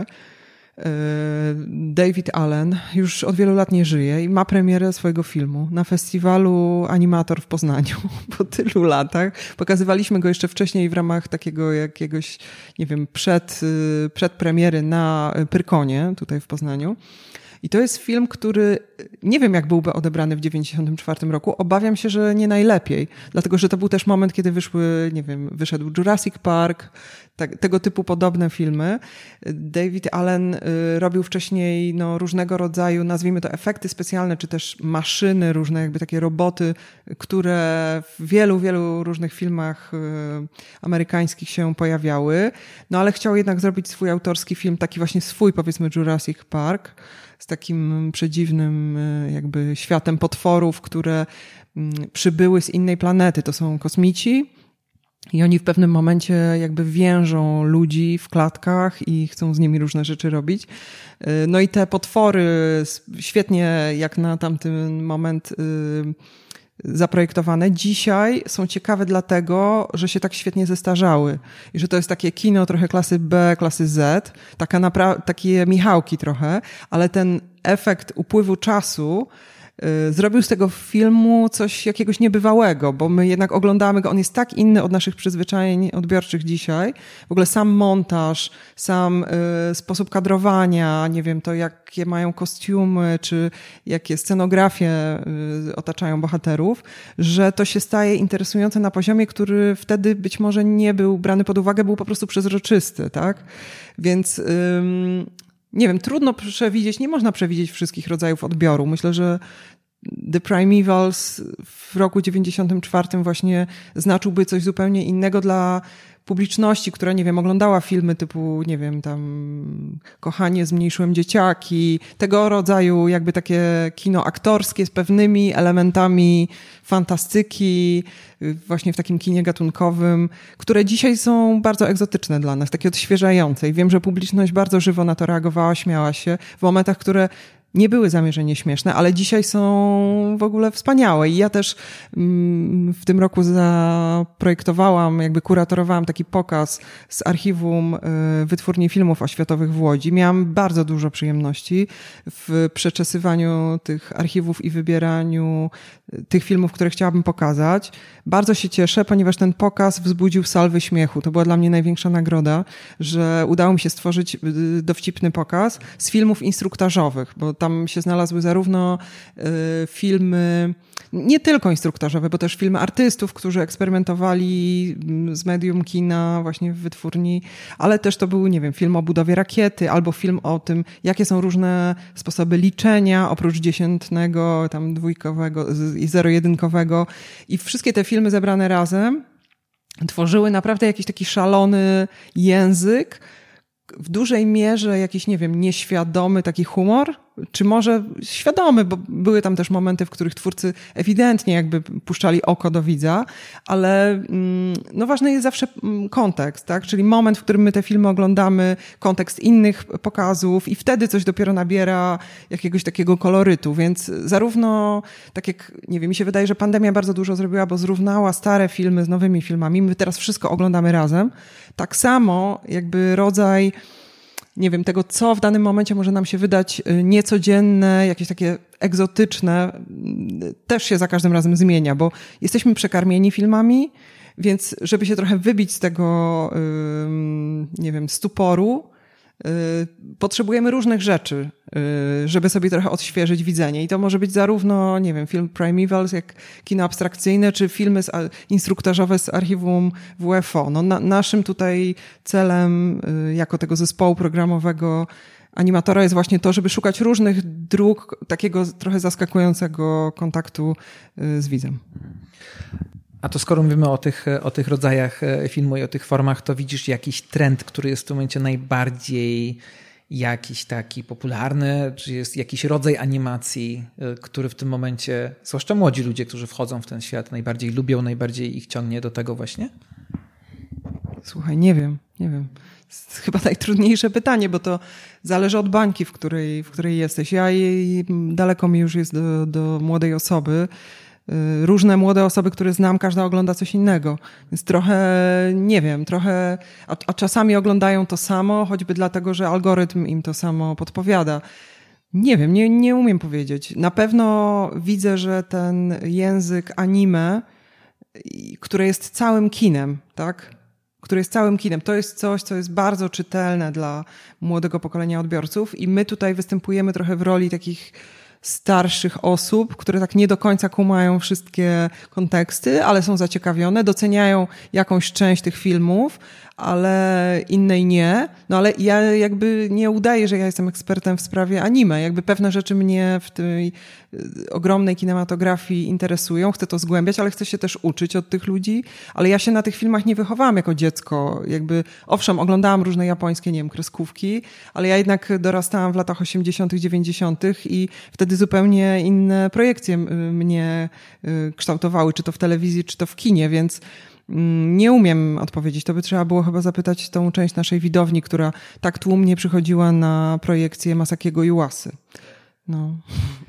David Allen już od wielu lat nie żyje i ma premierę swojego filmu na festiwalu Animator w Poznaniu po tylu latach. Pokazywaliśmy go jeszcze wcześniej w ramach takiego jakiegoś, nie wiem, przedpremiery na Pyrkonie tutaj w Poznaniu. I to jest film, który nie wiem, jak byłby odebrany w 1994 roku. Obawiam się, że nie najlepiej. Dlatego, że to był też moment, kiedy wyszedł Jurassic Park, tego typu podobne filmy. David Allen robił wcześniej różnego rodzaju, nazwijmy to efekty specjalne, czy też maszyny, różne jakby takie roboty, które w wielu, wielu różnych filmach amerykańskich się pojawiały. No ale chciał jednak zrobić swój autorski film, taki właśnie swój, powiedzmy Jurassic Park, z takim przedziwnym jakby światem potworów, które przybyły z innej planety. To są kosmici i oni w pewnym momencie jakby więżą ludzi w klatkach i chcą z nimi różne rzeczy robić. No i te potwory świetnie jak na tamten moment zaprojektowane, dzisiaj są ciekawe dlatego, że się tak świetnie zestarzały i że to jest takie kino trochę klasy B, klasy Z, takie Michałki trochę, ale ten efekt upływu czasu zrobił z tego filmu coś jakiegoś niebywałego, bo my jednak oglądamy go, on jest tak inny od naszych przyzwyczajeń odbiorczych dzisiaj. W ogóle sam montaż, sam sposób kadrowania, nie wiem, to jakie mają kostiumy, czy jakie scenografie otaczają bohaterów, że to się staje interesujące na poziomie, który wtedy być może nie był brany pod uwagę, był po prostu przezroczysty, tak? Więc nie wiem, trudno przewidzieć, nie można przewidzieć wszystkich rodzajów odbioru. Myślę, że The Primevals w roku 94 właśnie znaczyłby coś zupełnie innego dla publiczności, która, nie wiem, oglądała filmy typu, nie wiem, tam Kochanie, zmniejszyłem dzieciaki, tego rodzaju jakby takie kino aktorskie z pewnymi elementami fantastyki, właśnie w takim kinie gatunkowym, które dzisiaj są bardzo egzotyczne dla nas, takie odświeżające. I wiem, że publiczność bardzo żywo na to reagowała, śmiała się w momentach, które nie były zamierzenie śmieszne, ale dzisiaj są w ogóle wspaniałe. I ja też w tym roku zaprojektowałam, jakby kuratorowałam taki pokaz z archiwum Wytwórni Filmów Oświatowych w Łodzi. Miałam bardzo dużo przyjemności w przeczesywaniu tych archiwów i wybieraniu tych filmów, które chciałabym pokazać. Bardzo się cieszę, ponieważ ten pokaz wzbudził salwy śmiechu. To była dla mnie największa nagroda, że udało mi się stworzyć dowcipny pokaz z filmów instruktażowych, bo tam się znalazły zarówno filmy, nie tylko instruktażowe, bo też filmy artystów, którzy eksperymentowali z medium kina właśnie w wytwórni, ale też to był, nie wiem, film o budowie rakiety albo film o tym, jakie są różne sposoby liczenia, oprócz dziesiętnego, tam dwójkowego i zero-jedynkowego. I wszystkie te filmy zebrane razem tworzyły naprawdę jakiś taki szalony język, w dużej mierze jakiś, nie wiem, nieświadomy taki humor, czy może świadomy, bo były tam też momenty, w których twórcy ewidentnie jakby puszczali oko do widza, ale no ważny jest zawsze kontekst, tak? Czyli moment, w którym my te filmy oglądamy, kontekst innych pokazów i wtedy coś dopiero nabiera jakiegoś takiego kolorytu, więc zarówno, tak jak, nie wiem, mi się wydaje, że pandemia bardzo dużo zrobiła, bo zrównała stare filmy z nowymi filmami, my teraz wszystko oglądamy razem, tak samo jakby rodzaj, nie wiem, tego, co w danym momencie może nam się wydać niecodzienne, jakieś takie egzotyczne, też się za każdym razem zmienia, bo jesteśmy przekarmieni filmami, więc żeby się trochę wybić z tego, nie wiem, stuporu, potrzebujemy różnych rzeczy, żeby sobie trochę odświeżyć widzenie. I to może być zarówno, nie wiem, film Primevals, jak kino abstrakcyjne, czy filmy instruktażowe z archiwum WFO. No, naszym tutaj celem, jako tego zespołu programowego animatora, jest właśnie to, żeby szukać różnych dróg takiego trochę zaskakującego kontaktu z widzem. A to skoro mówimy o tych rodzajach filmu i o tych formach, to widzisz jakiś trend, który jest w tym momencie najbardziej jakiś taki popularny? Czy jest jakiś rodzaj animacji, który w tym momencie, zwłaszcza młodzi ludzie, którzy wchodzą w ten świat, najbardziej lubią, najbardziej ich ciągnie do tego właśnie? Słuchaj, nie wiem. Jest chyba najtrudniejsze pytanie, bo to zależy od bańki, w której jesteś. Daleko mi już jest do młodej osoby. Różne młode osoby, które znam, każda ogląda coś innego. Więc trochę, nie wiem, a czasami oglądają to samo, choćby dlatego, że algorytm im to samo podpowiada. Nie wiem, nie umiem powiedzieć. Na pewno widzę, że ten język anime, które jest całym kinem, tak? Które jest całym kinem. To jest coś, co jest bardzo czytelne dla młodego pokolenia odbiorców i my tutaj występujemy trochę w roli takich starszych osób, które tak nie do końca kumają wszystkie konteksty, ale są zaciekawione, doceniają jakąś część tych filmów, ale innej nie. No ale ja jakby nie udaję, że ja jestem ekspertem w sprawie anime. Jakby pewne rzeczy mnie w tej ogromnej kinematografii interesują, chcę to zgłębiać, ale chcę się też uczyć od tych ludzi, ale ja się na tych filmach nie wychowałam jako dziecko. Jakby, owszem, oglądałam różne japońskie, nie wiem, kreskówki, ale ja jednak dorastałam w latach 80., 90. i wtedy zupełnie inne projekcje mnie kształtowały, czy to w telewizji, czy to w kinie, więc nie umiem odpowiedzieć. To by trzeba było chyba zapytać tą część naszej widowni, która tak tłumnie przychodziła na projekcję Masakiego Yuasy. No.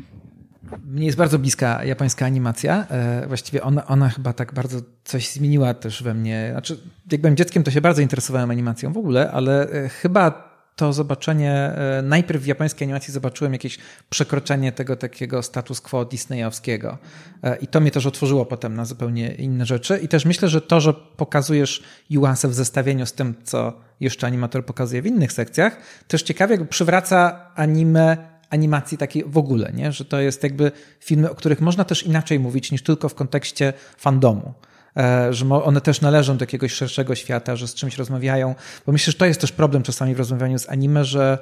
Mnie jest bardzo bliska japońska animacja. Właściwie ona chyba tak bardzo coś zmieniła też we mnie. Znaczy, jak byłem dzieckiem, to się bardzo interesowałem animacją w ogóle, ale chyba to zobaczenie, najpierw w japońskiej animacji zobaczyłem jakieś przekroczenie tego takiego status quo disneyowskiego. I to mnie też otworzyło potem na zupełnie inne rzeczy. I też myślę, że to, że pokazujesz Yuasę w zestawieniu z tym, co jeszcze animator pokazuje w innych sekcjach, też ciekawie jakby przywraca animacji takiej w ogóle, nie? Że to jest jakby filmy, o których można też inaczej mówić niż tylko w kontekście fandomu. Że one też należą do jakiegoś szerszego świata, że z czymś rozmawiają. Bo myślę, że to jest też problem czasami w rozmawianiu z anime, że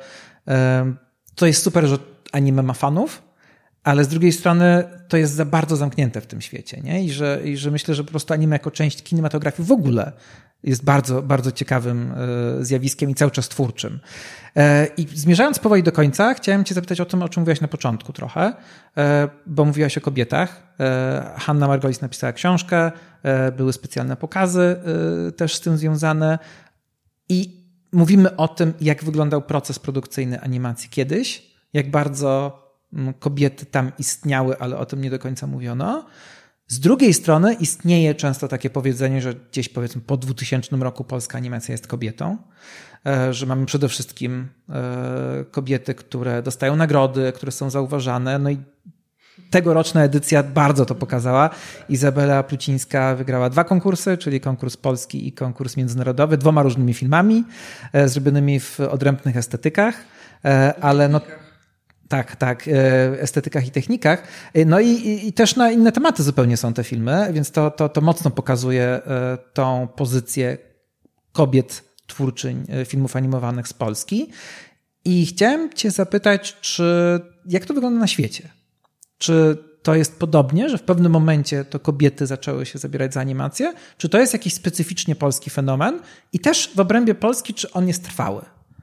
to jest super, że anime ma fanów, ale z drugiej strony to jest za bardzo zamknięte w tym świecie, nie? I że myślę, że po prostu anime jako część kinematografii w ogóle jest bardzo, bardzo ciekawym zjawiskiem i cały czas twórczym. I zmierzając powoli do końca, chciałem cię zapytać o tym, o czym mówiłaś na początku trochę, bo mówiłaś o kobietach. Hanna Margolis napisała książkę, były specjalne pokazy też z tym związane i mówimy o tym, jak wyglądał proces produkcyjny animacji kiedyś, jak bardzo kobiety tam istniały, ale o tym nie do końca mówiono. Z drugiej strony istnieje często takie powiedzenie, że gdzieś powiedzmy po 2000 roku polska animacja jest kobietą, że mamy przede wszystkim kobiety, które dostają nagrody, które są zauważane. No i tegoroczna edycja bardzo to pokazała. Izabela Plucińska wygrała 2 konkursy, czyli konkurs polski i konkurs międzynarodowy, 2 różnymi filmami zrobionymi w odrębnych estetykach, ale no tak, estetykach i technikach. No i też na inne tematy zupełnie są te filmy, więc to mocno pokazuje tą pozycję kobiet twórczyń filmów animowanych z Polski. I chciałem cię zapytać, jak to wygląda na świecie? Czy to jest podobnie, że w pewnym momencie to kobiety zaczęły się zabierać za animację? Czy to jest jakiś specyficznie polski fenomen? I też w obrębie Polski, czy on jest trwały?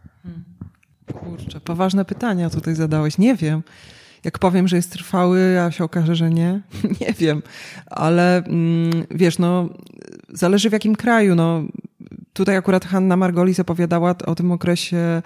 Kurczę, poważne pytania tutaj zadałeś. Nie wiem. Jak powiem, że jest trwały, a się okaże, że nie, nie wiem. Ale wiesz, no zależy w jakim kraju. No, tutaj akurat Hanna Margolis opowiadała o tym okresie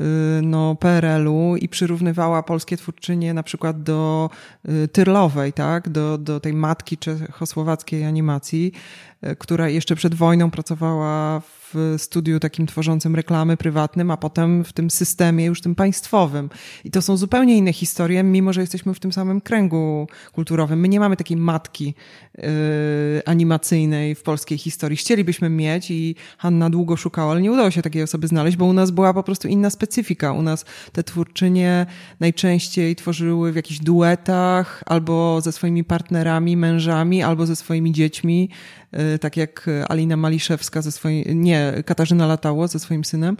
PRL-u i przyrównywała polskie twórczynie na przykład do Tyrlowej, tak? Do tej matki czechosłowackiej animacji, która jeszcze przed wojną pracowała w w studiu takim tworzącym reklamy prywatnym, a potem w tym systemie już tym państwowym. I to są zupełnie inne historie, mimo że jesteśmy w tym samym kręgu kulturowym. My nie mamy takiej matki animacyjnej w polskiej historii. Chcielibyśmy mieć i Hanna długo szukała, ale nie udało się takiej osoby znaleźć, bo u nas była po prostu inna specyfika. U nas te twórczynie najczęściej tworzyły w jakichś duetach albo ze swoimi partnerami, mężami, albo ze swoimi dziećmi, tak jak Alina Maliszewska Katarzyna Latało ze swoim synem.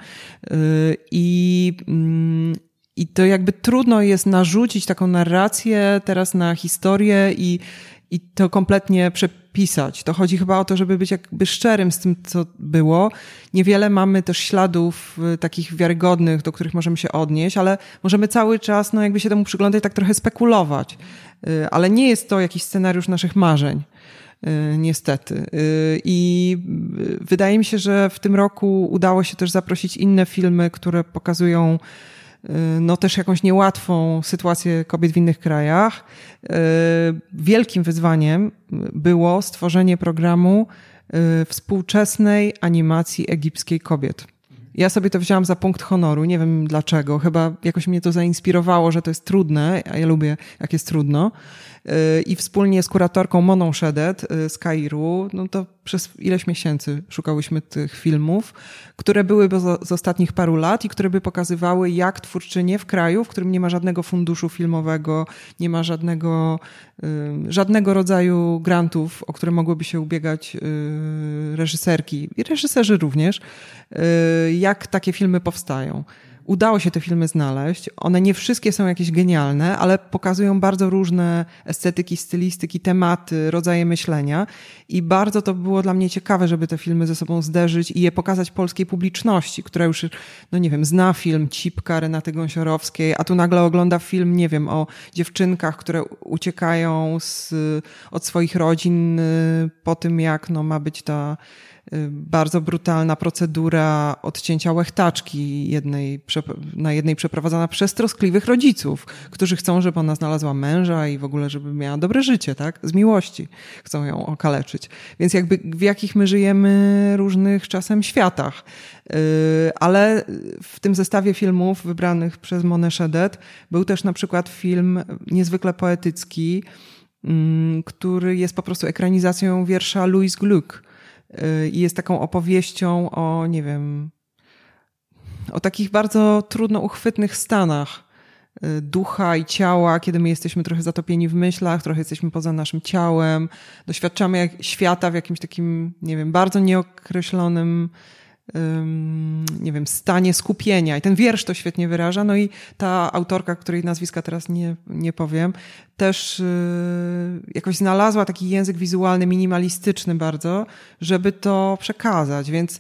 I to jakby trudno jest narzucić taką narrację teraz na historię i to kompletnie przepisać. To chodzi chyba o to, żeby być jakby szczerym z tym, co było. Niewiele mamy też śladów takich wiarygodnych, do których możemy się odnieść, ale możemy cały czas jakby się temu przyglądać, tak trochę spekulować. Ale nie jest to jakiś scenariusz naszych marzeń. Niestety. I wydaje mi się, że w tym roku udało się też zaprosić inne filmy, które pokazują też jakąś niełatwą sytuację kobiet w innych krajach. Wielkim wyzwaniem było stworzenie programu współczesnej animacji egipskiej kobiet. Ja sobie to wzięłam za punkt honoru, nie wiem dlaczego, chyba jakoś mnie to zainspirowało, że to jest trudne, a ja lubię jak jest trudno. I wspólnie z kuratorką Moną Szedet z Kairu, to przez ileś miesięcy szukałyśmy tych filmów, które były z ostatnich paru lat i które by pokazywały, jak twórczynie w kraju, w którym nie ma żadnego funduszu filmowego, nie ma żadnego rodzaju grantów, o które mogłyby się ubiegać reżyserki i reżyserzy również, jak takie filmy powstają. Udało się te filmy znaleźć. One nie wszystkie są jakieś genialne, ale pokazują bardzo różne estetyki, stylistyki, tematy, rodzaje myślenia i bardzo to było dla mnie ciekawe, żeby te filmy ze sobą zderzyć i je pokazać polskiej publiczności, która już, zna film Cipka Renaty Gąsiorowskiej, a tu nagle ogląda film, o dziewczynkach, które uciekają od swoich rodzin po tym, jak ma być ta bardzo brutalna procedura odcięcia łechtaczki na jednej przeprowadzana przez troskliwych rodziców, którzy chcą, żeby ona znalazła męża i w ogóle, żeby miała dobre życie, tak? Z miłości chcą ją okaleczyć. Więc jakby w jakich my żyjemy różnych czasem światach. Ale w tym zestawie filmów wybranych przez Monę Szedet był też na przykład film niezwykle poetycki, który jest po prostu ekranizacją wiersza Louise Gluck. I jest taką opowieścią o takich bardzo trudno uchwytnych stanach ducha i ciała, kiedy my jesteśmy trochę zatopieni w myślach, trochę jesteśmy poza naszym ciałem, doświadczamy świata w jakimś takim, bardzo nieokreślonym stanie skupienia. I ten wiersz to świetnie wyraża. No i ta autorka, której nazwiska teraz nie powiem, też jakoś znalazła taki język wizualny, minimalistyczny bardzo, żeby to przekazać. Więc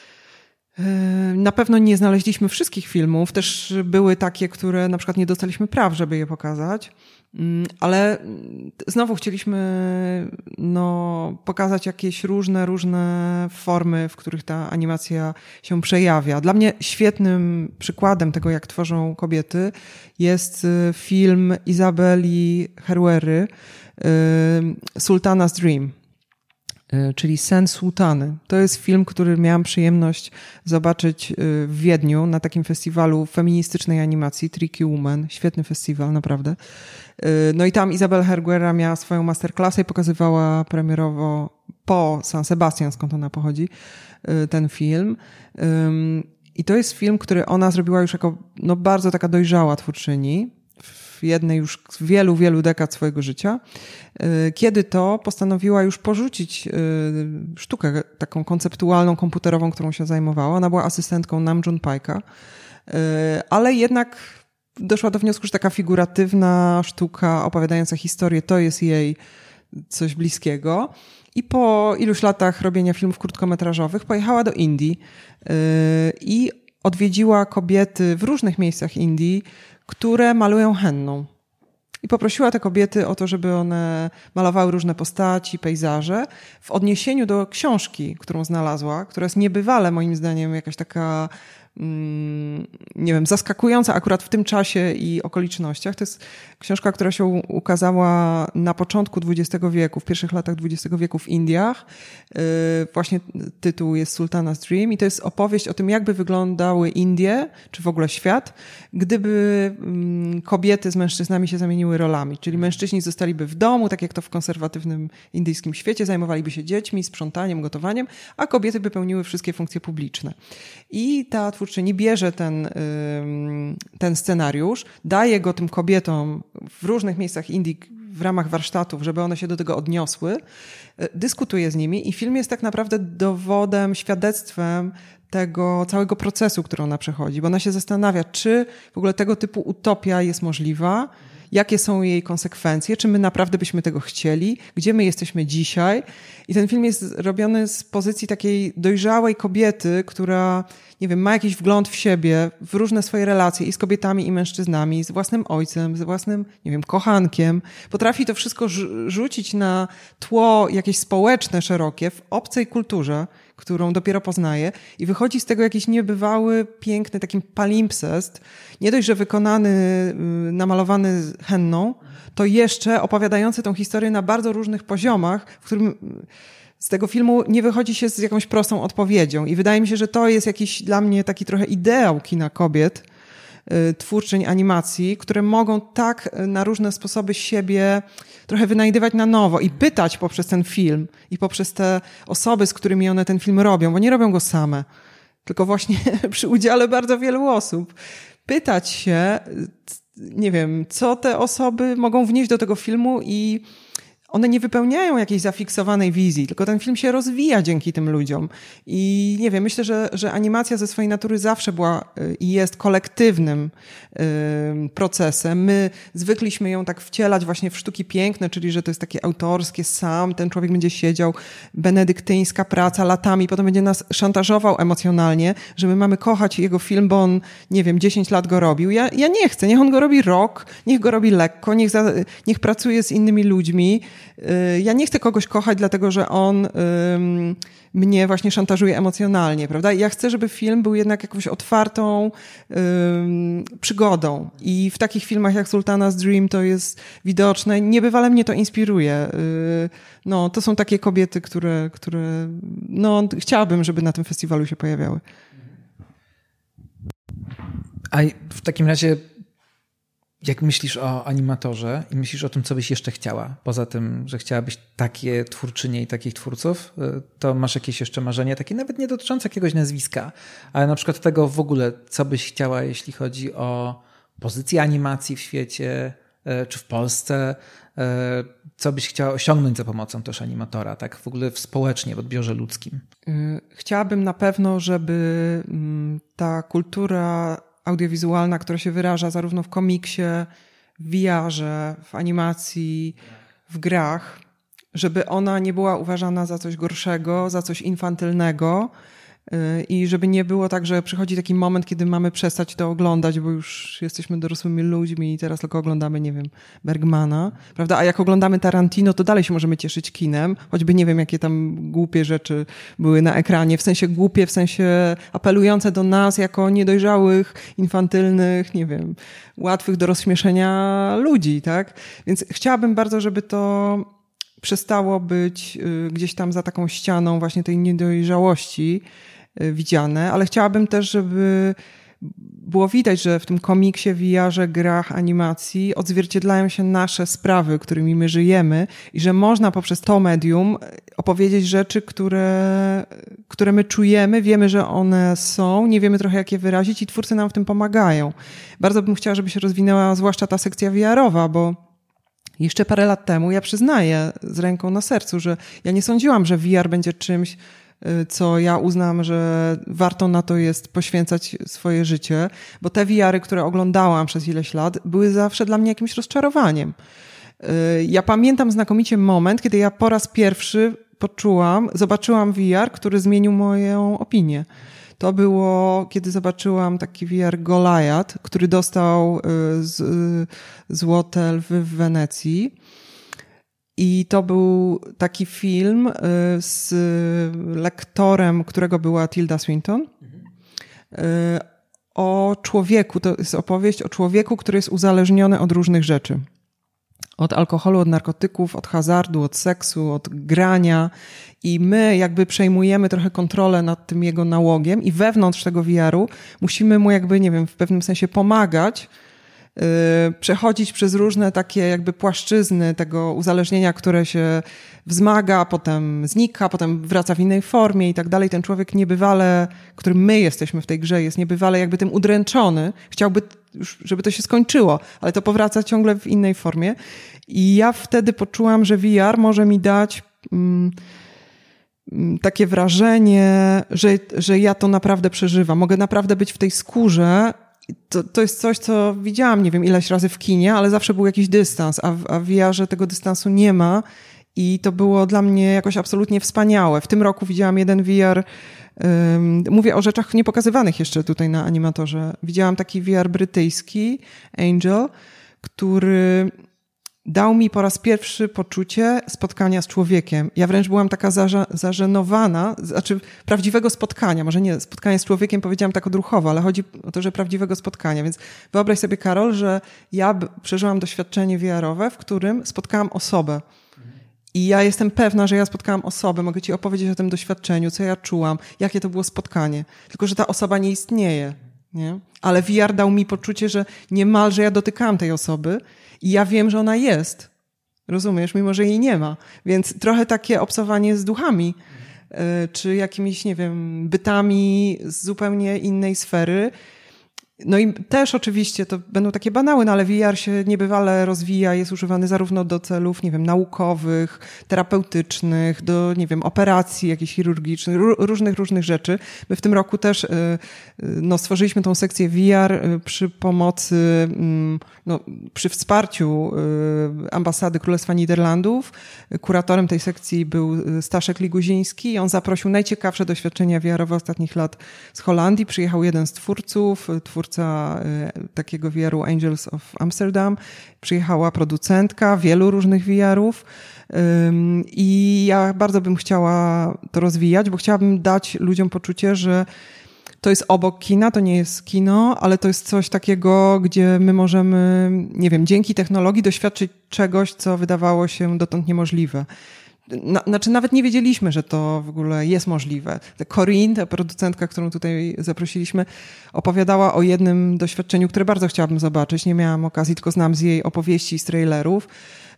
na pewno nie znaleźliśmy wszystkich filmów. Też były takie, które na przykład nie dostaliśmy praw, żeby je pokazać. Ale znowu chcieliśmy pokazać jakieś różne formy, w których ta animacja się przejawia. Dla mnie świetnym przykładem tego, jak tworzą kobiety, jest film Izabeli Herwery Sultana's Dream, czyli Sen Sułtany. To jest film, który miałam przyjemność zobaczyć w Wiedniu na takim festiwalu feministycznej animacji Tricky Woman. Świetny festiwal, naprawdę. No i tam Izabela Herguera miała swoją masterclassę i pokazywała premierowo po San Sebastian, skąd ona pochodzi, ten film. I to jest film, który ona zrobiła już jako bardzo taka dojrzała twórczyni, w jednej już z wielu, wielu dekad swojego życia, kiedy to postanowiła już porzucić sztukę taką konceptualną, komputerową, którą się zajmowała. Ona była asystentką Nam June Paika, ale jednak doszła do wniosku, że taka figuratywna sztuka opowiadająca historię to jest jej coś bliskiego. I po iluś latach robienia filmów krótkometrażowych pojechała do Indii i odwiedziła kobiety w różnych miejscach Indii, które malują henną. I poprosiła te kobiety o to, żeby one malowały różne postaci, pejzaże w odniesieniu do książki, którą znalazła, która jest niebywale moim zdaniem jakaś taka nie wiem, zaskakująca akurat w tym czasie i okolicznościach. To jest książka, która się ukazała na początku XX wieku, w pierwszych latach XX wieku w Indiach. Właśnie tytuł jest Sultana's Dream i to jest opowieść o tym, jakby wyglądały Indie, czy w ogóle świat, gdyby kobiety z mężczyznami się zamieniły rolami. Czyli mężczyźni zostaliby w domu, tak jak to w konserwatywnym indyjskim świecie, zajmowaliby się dziećmi, sprzątaniem, gotowaniem, a kobiety by pełniły wszystkie funkcje publiczne. I ta twórczyni bierze ten scenariusz, daje go tym kobietom w różnych miejscach Indii w ramach warsztatów, żeby one się do tego odniosły, dyskutuje z nimi i film jest tak naprawdę dowodem, świadectwem tego całego procesu, który ona przechodzi, bo ona się zastanawia, czy w ogóle tego typu utopia jest możliwa, jakie są jej konsekwencje, czy my naprawdę byśmy tego chcieli, gdzie my jesteśmy dzisiaj. I ten film jest robiony z pozycji takiej dojrzałej kobiety, która, nie wiem, ma jakiś wgląd w siebie, w różne swoje relacje i z kobietami, i mężczyznami, z własnym ojcem, z własnym, nie wiem, kochankiem. Potrafi to wszystko rzucić na tło jakieś społeczne, szerokie, w obcej kulturze, którą dopiero poznaje i wychodzi z tego jakiś niebywały, piękny, takim palimpsest, nie dość, że wykonany, namalowany henną, to jeszcze opowiadający tą historię na bardzo różnych poziomach, w którym z tego filmu nie wychodzi się z jakąś prostą odpowiedzią. I wydaje mi się, że to jest jakiś dla mnie taki trochę ideał kina kobiet, twórczyń animacji, które mogą tak na różne sposoby siebie trochę wynajdywać na nowo i pytać poprzez ten film i poprzez te osoby, z którymi one ten film robią, bo nie robią go same, tylko właśnie przy udziale bardzo wielu osób. Pytać się, nie wiem, co te osoby mogą wnieść do tego filmu i one nie wypełniają jakiejś zafiksowanej wizji, tylko ten film się rozwija dzięki tym ludziom. I nie wiem, myślę, że animacja ze swojej natury zawsze była i jest kolektywnym procesem. My zwykliśmy ją tak wcielać właśnie w sztuki piękne, czyli że to jest takie autorskie, sam ten człowiek będzie siedział, benedyktyńska praca latami, potem będzie nas szantażował emocjonalnie, że my mamy kochać jego film, bo on, nie wiem, 10 lat go robił. Ja nie chcę, niech on go robi rok, niech go robi lekko, niech pracuje z innymi ludźmi. Ja nie chcę kogoś kochać, dlatego że on mnie właśnie szantażuje emocjonalnie, prawda? Ja chcę, żeby film był jednak jakąś otwartą przygodą. I w takich filmach jak Sultana's Dream to jest widoczne. Niebywale mnie to inspiruje. No, to są takie kobiety, które no, chciałabym, żeby na tym festiwalu się pojawiały. A w takim razie jak myślisz o animatorze i myślisz o tym, co byś jeszcze chciała, poza tym, że chciałabyś takie twórczynie i takich twórców, to masz jakieś jeszcze marzenie, takie nawet nie dotyczące jakiegoś nazwiska, ale na przykład tego w ogóle, co byś chciała, jeśli chodzi o pozycję animacji w świecie, czy w Polsce, co byś chciała osiągnąć za pomocą też animatora, tak w ogóle społecznie, w odbiorze ludzkim? Chciałabym na pewno, żeby ta kultura audiowizualna, która się wyraża zarówno w komiksie, w VR-ze, w animacji, w grach, żeby ona nie była uważana za coś gorszego, za coś infantylnego i żeby nie było tak, że przychodzi taki moment, kiedy mamy przestać to oglądać, bo już jesteśmy dorosłymi ludźmi i teraz tylko oglądamy, nie wiem, Bergmana, prawda? A jak oglądamy Tarantino, to dalej się możemy cieszyć kinem, choćby nie wiem, jakie tam głupie rzeczy były na ekranie, w sensie głupie, w sensie apelujące do nas jako niedojrzałych, infantylnych, nie wiem, łatwych do rozśmieszenia ludzi, tak? Więc chciałabym bardzo, żeby to przestało być gdzieś tam za taką ścianą właśnie tej niedojrzałości widziane, ale chciałabym też, żeby było widać, że w tym komiksie, VR-ze, grach, animacji odzwierciedlają się nasze sprawy, którymi my żyjemy i że można poprzez to medium opowiedzieć rzeczy, które my czujemy, wiemy, że one są, nie wiemy trochę, jak je wyrazić i twórcy nam w tym pomagają. Bardzo bym chciała, żeby się rozwinęła zwłaszcza ta sekcja VR-owa, bo jeszcze parę lat temu, ja przyznaję z ręką na sercu, że ja nie sądziłam, że VR będzie czymś, co ja uznam, że warto na to jest poświęcać swoje życie, bo te VR-y, które oglądałam przez ileś lat, były zawsze dla mnie jakimś rozczarowaniem. Ja pamiętam znakomicie moment, kiedy ja po raz pierwszy zobaczyłam VR, który zmienił moją opinię. To było, kiedy zobaczyłam taki VR Goliath, który dostał Złote Lwy w Wenecji. I to był taki film z lektorem, którego była Tilda Swinton. o człowieku. To jest opowieść o człowieku, który jest uzależniony od różnych rzeczy. Od alkoholu, od narkotyków, od hazardu, od seksu, od grania i my jakby przejmujemy trochę kontrolę nad tym jego nałogiem i wewnątrz tego VR-u musimy mu jakby, nie wiem, w pewnym sensie pomagać, przechodzić przez różne takie jakby płaszczyzny tego uzależnienia, które się wzmaga, potem znika, potem wraca w innej formie i tak dalej. Ten człowiek niebywale, którym my jesteśmy w tej grze, jest niebywale jakby tym udręczony. Chciałby już, żeby to się skończyło, ale to powraca ciągle w innej formie. I ja wtedy poczułam, że VR może mi dać takie wrażenie, że ja to naprawdę przeżywam. Mogę naprawdę być w tej skórze. To jest coś, co widziałam, nie wiem, ileś razy w kinie, ale zawsze był jakiś dystans, a w VR-ze tego dystansu nie ma i to było dla mnie jakoś absolutnie wspaniałe. W tym roku widziałam jeden VR, mówię o rzeczach niepokazywanych jeszcze tutaj na Animatorze. Widziałam taki VR brytyjski, Angel, który dał mi po raz pierwszy poczucie spotkania z człowiekiem. Ja wręcz byłam taka zażenowana, znaczy prawdziwego spotkania, może nie spotkanie z człowiekiem, powiedziałam tak odruchowo, ale chodzi o to, że prawdziwego spotkania. Więc wyobraź sobie, Karol, że ja przeżyłam doświadczenie VR-owe, w którym spotkałam osobę. I ja jestem pewna, że ja spotkałam osobę, mogę ci opowiedzieć o tym doświadczeniu, co ja czułam, jakie to było spotkanie. Tylko że ta osoba nie istnieje. Nie? Ale VR dał mi poczucie, że niemalże ja dotykałam tej osoby i ja wiem, że ona jest. Rozumiesz? Mimo, że jej nie ma. Więc trochę takie obcowanie z duchami, czy jakimiś, nie wiem, bytami z zupełnie innej sfery. No i też oczywiście to będą takie banały, no ale VR się niebywale rozwija, jest używany zarówno do celów, nie wiem, naukowych, terapeutycznych, do, nie wiem, operacji jakichś chirurgicznych, różnych rzeczy. My w tym roku też stworzyliśmy tą sekcję VR przy pomocy, przy wsparciu ambasady Królestwa Niderlandów. Kuratorem tej sekcji był Staszek Liguziński i on zaprosił najciekawsze doświadczenia VR-owe ostatnich lat z Holandii. Przyjechał jeden z twórca takiego VR-u Angels of Amsterdam. Przyjechała producentka wielu różnych VR-ów i ja bardzo bym chciała to rozwijać, bo chciałabym dać ludziom poczucie, że to jest obok kina, to nie jest kino, ale to jest coś takiego, gdzie my możemy, nie wiem, dzięki technologii doświadczyć czegoś, co wydawało się dotąd niemożliwe. Znaczy nawet nie wiedzieliśmy, że to w ogóle jest możliwe. Corinne, ta producentka, którą tutaj zaprosiliśmy, opowiadała o jednym doświadczeniu, które bardzo chciałabym zobaczyć. Nie miałam okazji, tylko znam z jej opowieści i z trailerów.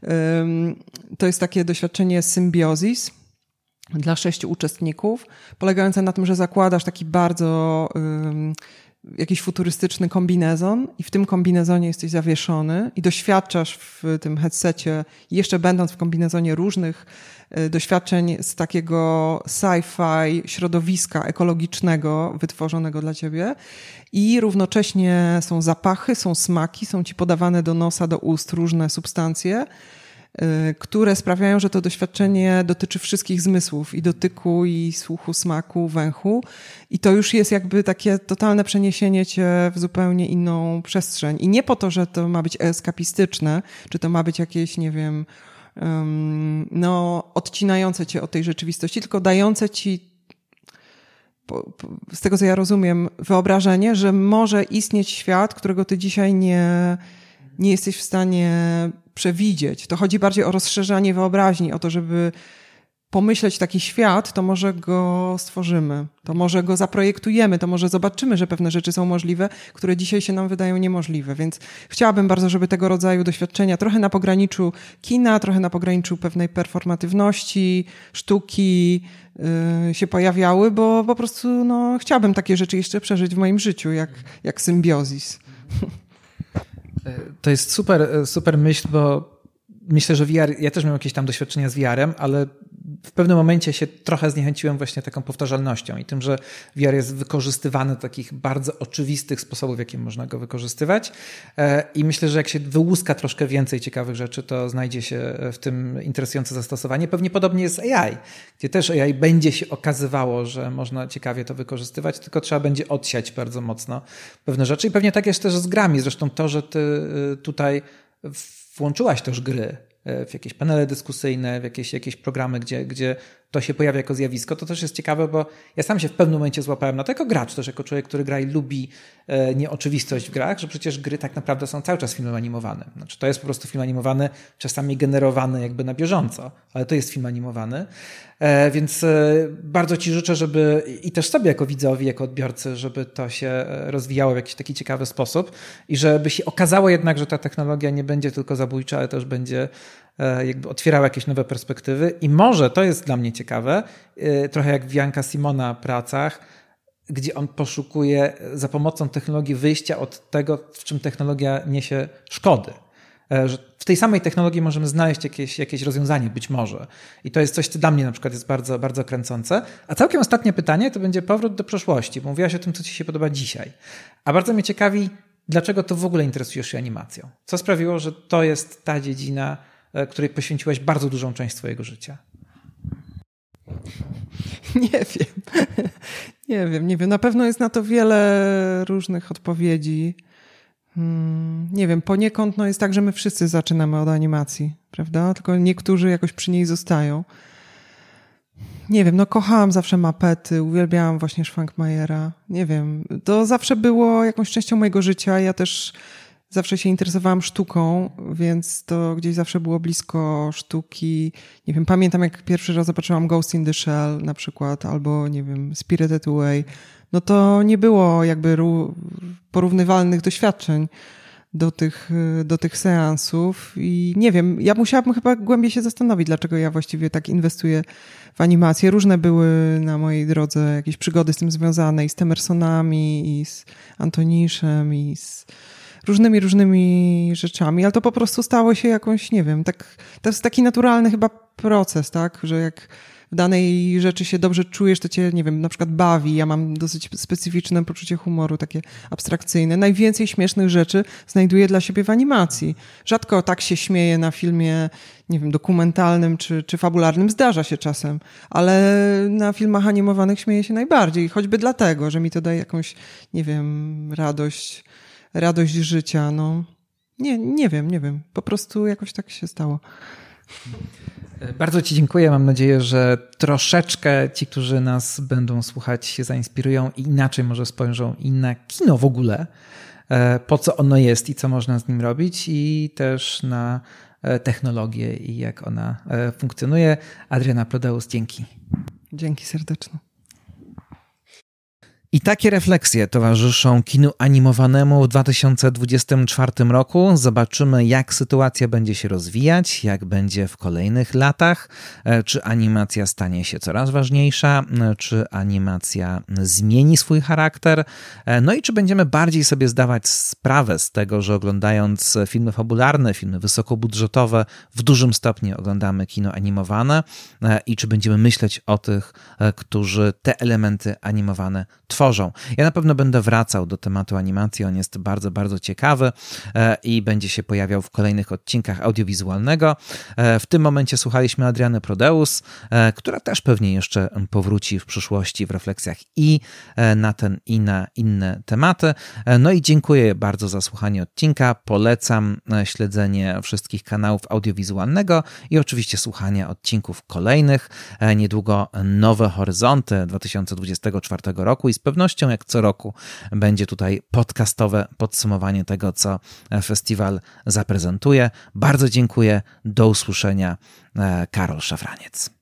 To jest takie doświadczenie Symbiosis dla 6 uczestników, polegające na tym, że zakładasz taki bardzo jakiś futurystyczny kombinezon i w tym kombinezonie jesteś zawieszony i doświadczasz w tym headsetie, jeszcze będąc w kombinezonie, różnych doświadczeń z takiego sci-fi środowiska ekologicznego wytworzonego dla ciebie i równocześnie są zapachy, są smaki, są ci podawane do nosa, do ust różne substancje, które sprawiają, że to doświadczenie dotyczy wszystkich zmysłów i dotyku, i słuchu, smaku, węchu i to już jest jakby takie totalne przeniesienie cię w zupełnie inną przestrzeń i nie po to, że to ma być eskapistyczne, czy to ma być jakieś, nie wiem, odcinające cię od tej rzeczywistości, tylko dające ci, z tego co ja rozumiem, wyobrażenie, że może istnieć świat, którego ty dzisiaj nie jesteś w stanie przewidzieć. To chodzi bardziej o rozszerzanie wyobraźni, o to, żeby pomyśleć taki świat, to może go stworzymy, to może go zaprojektujemy, to może zobaczymy, że pewne rzeczy są możliwe, które dzisiaj się nam wydają niemożliwe. Więc chciałabym bardzo, żeby tego rodzaju doświadczenia trochę na pograniczu kina, trochę na pograniczu pewnej performatywności, sztuki się pojawiały, bo po prostu chciałabym takie rzeczy jeszcze przeżyć w moim życiu, jak Symbiosis. To jest super myśl, bo myślę, że VR, ja też miałem jakieś tam doświadczenia z VR-em, ale w pewnym momencie się trochę zniechęciłem właśnie taką powtarzalnością i tym, że VR jest wykorzystywany do takich bardzo oczywistych sposobów, w jaki można go wykorzystywać i myślę, że jak się wyłuska troszkę więcej ciekawych rzeczy, to znajdzie się w tym interesujące zastosowanie. Pewnie podobnie jest z AI, gdzie też AI będzie się okazywało, że można ciekawie to wykorzystywać, tylko trzeba będzie odsiać bardzo mocno pewne rzeczy i pewnie tak jest też z grami. Zresztą to, że ty tutaj włączyłaś też gry w jakieś panele dyskusyjne, w jakieś programy, gdzie to się pojawia jako zjawisko, to też jest ciekawe, bo ja sam się w pewnym momencie złapałem na to jako gracz, też jako człowiek, który gra i lubi nieoczywistość w grach, że przecież gry tak naprawdę są cały czas filmem animowanym. Znaczy to jest po prostu film animowany, czasami generowany jakby na bieżąco, ale to jest film animowany. Więc bardzo ci życzę, żeby i też sobie jako widzowi, jako odbiorcy, żeby to się rozwijało w jakiś taki ciekawy sposób i żeby się okazało jednak, że ta technologia nie będzie tylko zabójcza, ale też będzie jakby otwierała jakieś nowe perspektywy i może, to jest dla mnie ciekawe, trochę jak w Janka Simona pracach, gdzie on poszukuje za pomocą technologii wyjścia od tego, w czym technologia niesie szkody. Że w tej samej technologii możemy znaleźć jakieś rozwiązanie, być może. I to jest coś, co dla mnie na przykład jest bardzo, bardzo kręcące. A całkiem ostatnie pytanie to będzie powrót do przeszłości, bo mówiłaś o tym, co ci się podoba dzisiaj. A bardzo mnie ciekawi, dlaczego to w ogóle interesujesz się animacją? Co sprawiło, że to jest ta dziedzina, której poświęciłaś bardzo dużą część swojego życia? Nie wiem. Na pewno jest na to wiele różnych odpowiedzi. Nie wiem, poniekąd jest tak, że my wszyscy zaczynamy od animacji, prawda? Tylko niektórzy jakoś przy niej zostają. Nie wiem, kochałam zawsze Muppety, uwielbiałam właśnie Schwankmajera. Nie wiem, to zawsze było jakąś częścią mojego życia. Ja też zawsze się interesowałam sztuką, więc to gdzieś zawsze było blisko sztuki. Nie wiem, pamiętam jak pierwszy raz zobaczyłam Ghost in the Shell na przykład, albo nie wiem, Spirited Away. To nie było jakby porównywalnych doświadczeń do tych seansów i nie wiem, ja musiałabym chyba głębiej się zastanowić, dlaczego ja właściwie tak inwestuję w animację. Różne były na mojej drodze jakieś przygody z tym związane i z Temersonami, i z Antoniszem, i z różnymi rzeczami, ale to po prostu stało się jakąś, nie wiem, to jest taki naturalny chyba proces, tak, że jak w danej rzeczy się dobrze czujesz, to cię, nie wiem, na przykład bawi. Ja mam dosyć specyficzne poczucie humoru, takie abstrakcyjne. Najwięcej śmiesznych rzeczy znajduję dla siebie w animacji. Rzadko tak się śmieję na filmie, nie wiem, dokumentalnym czy fabularnym. Zdarza się czasem, ale na filmach animowanych śmieję się najbardziej. Choćby dlatego, że mi to daje jakąś, nie wiem, radość życia. Nie wiem. Po prostu jakoś tak się stało. Bardzo ci dziękuję. Mam nadzieję, że troszeczkę ci, którzy nas będą słuchać, się zainspirują i inaczej może spojrzą i na kino w ogóle, po co ono jest i co można z nim robić i też na technologię i jak ona funkcjonuje. Adriana Prodeus, dzięki. Dzięki serdeczne. I takie refleksje towarzyszą kinu animowanemu w 2024 roku. Zobaczymy, jak sytuacja będzie się rozwijać, jak będzie w kolejnych latach, czy animacja stanie się coraz ważniejsza, czy animacja zmieni swój charakter, no i czy będziemy bardziej sobie zdawać sprawę z tego, że oglądając filmy fabularne, filmy wysokobudżetowe, w dużym stopniu oglądamy kino animowane i czy będziemy myśleć o tych, którzy te elementy animowane tworzą. Ja na pewno będę wracał do tematu animacji, on jest bardzo, bardzo ciekawy i będzie się pojawiał w kolejnych odcinkach audiowizualnego. W tym momencie słuchaliśmy Adriany Prodeus, która też pewnie jeszcze powróci w przyszłości w refleksjach i na ten i na inne tematy. No i dziękuję bardzo za słuchanie odcinka. Polecam śledzenie wszystkich kanałów audiowizualnego i oczywiście słuchanie odcinków kolejnych. Niedługo nowe horyzonty 2024 roku i z pewnością jak co roku będzie tutaj podcastowe podsumowanie tego, co festiwal zaprezentuje. Bardzo dziękuję. Do usłyszenia. Karol Szafraniec.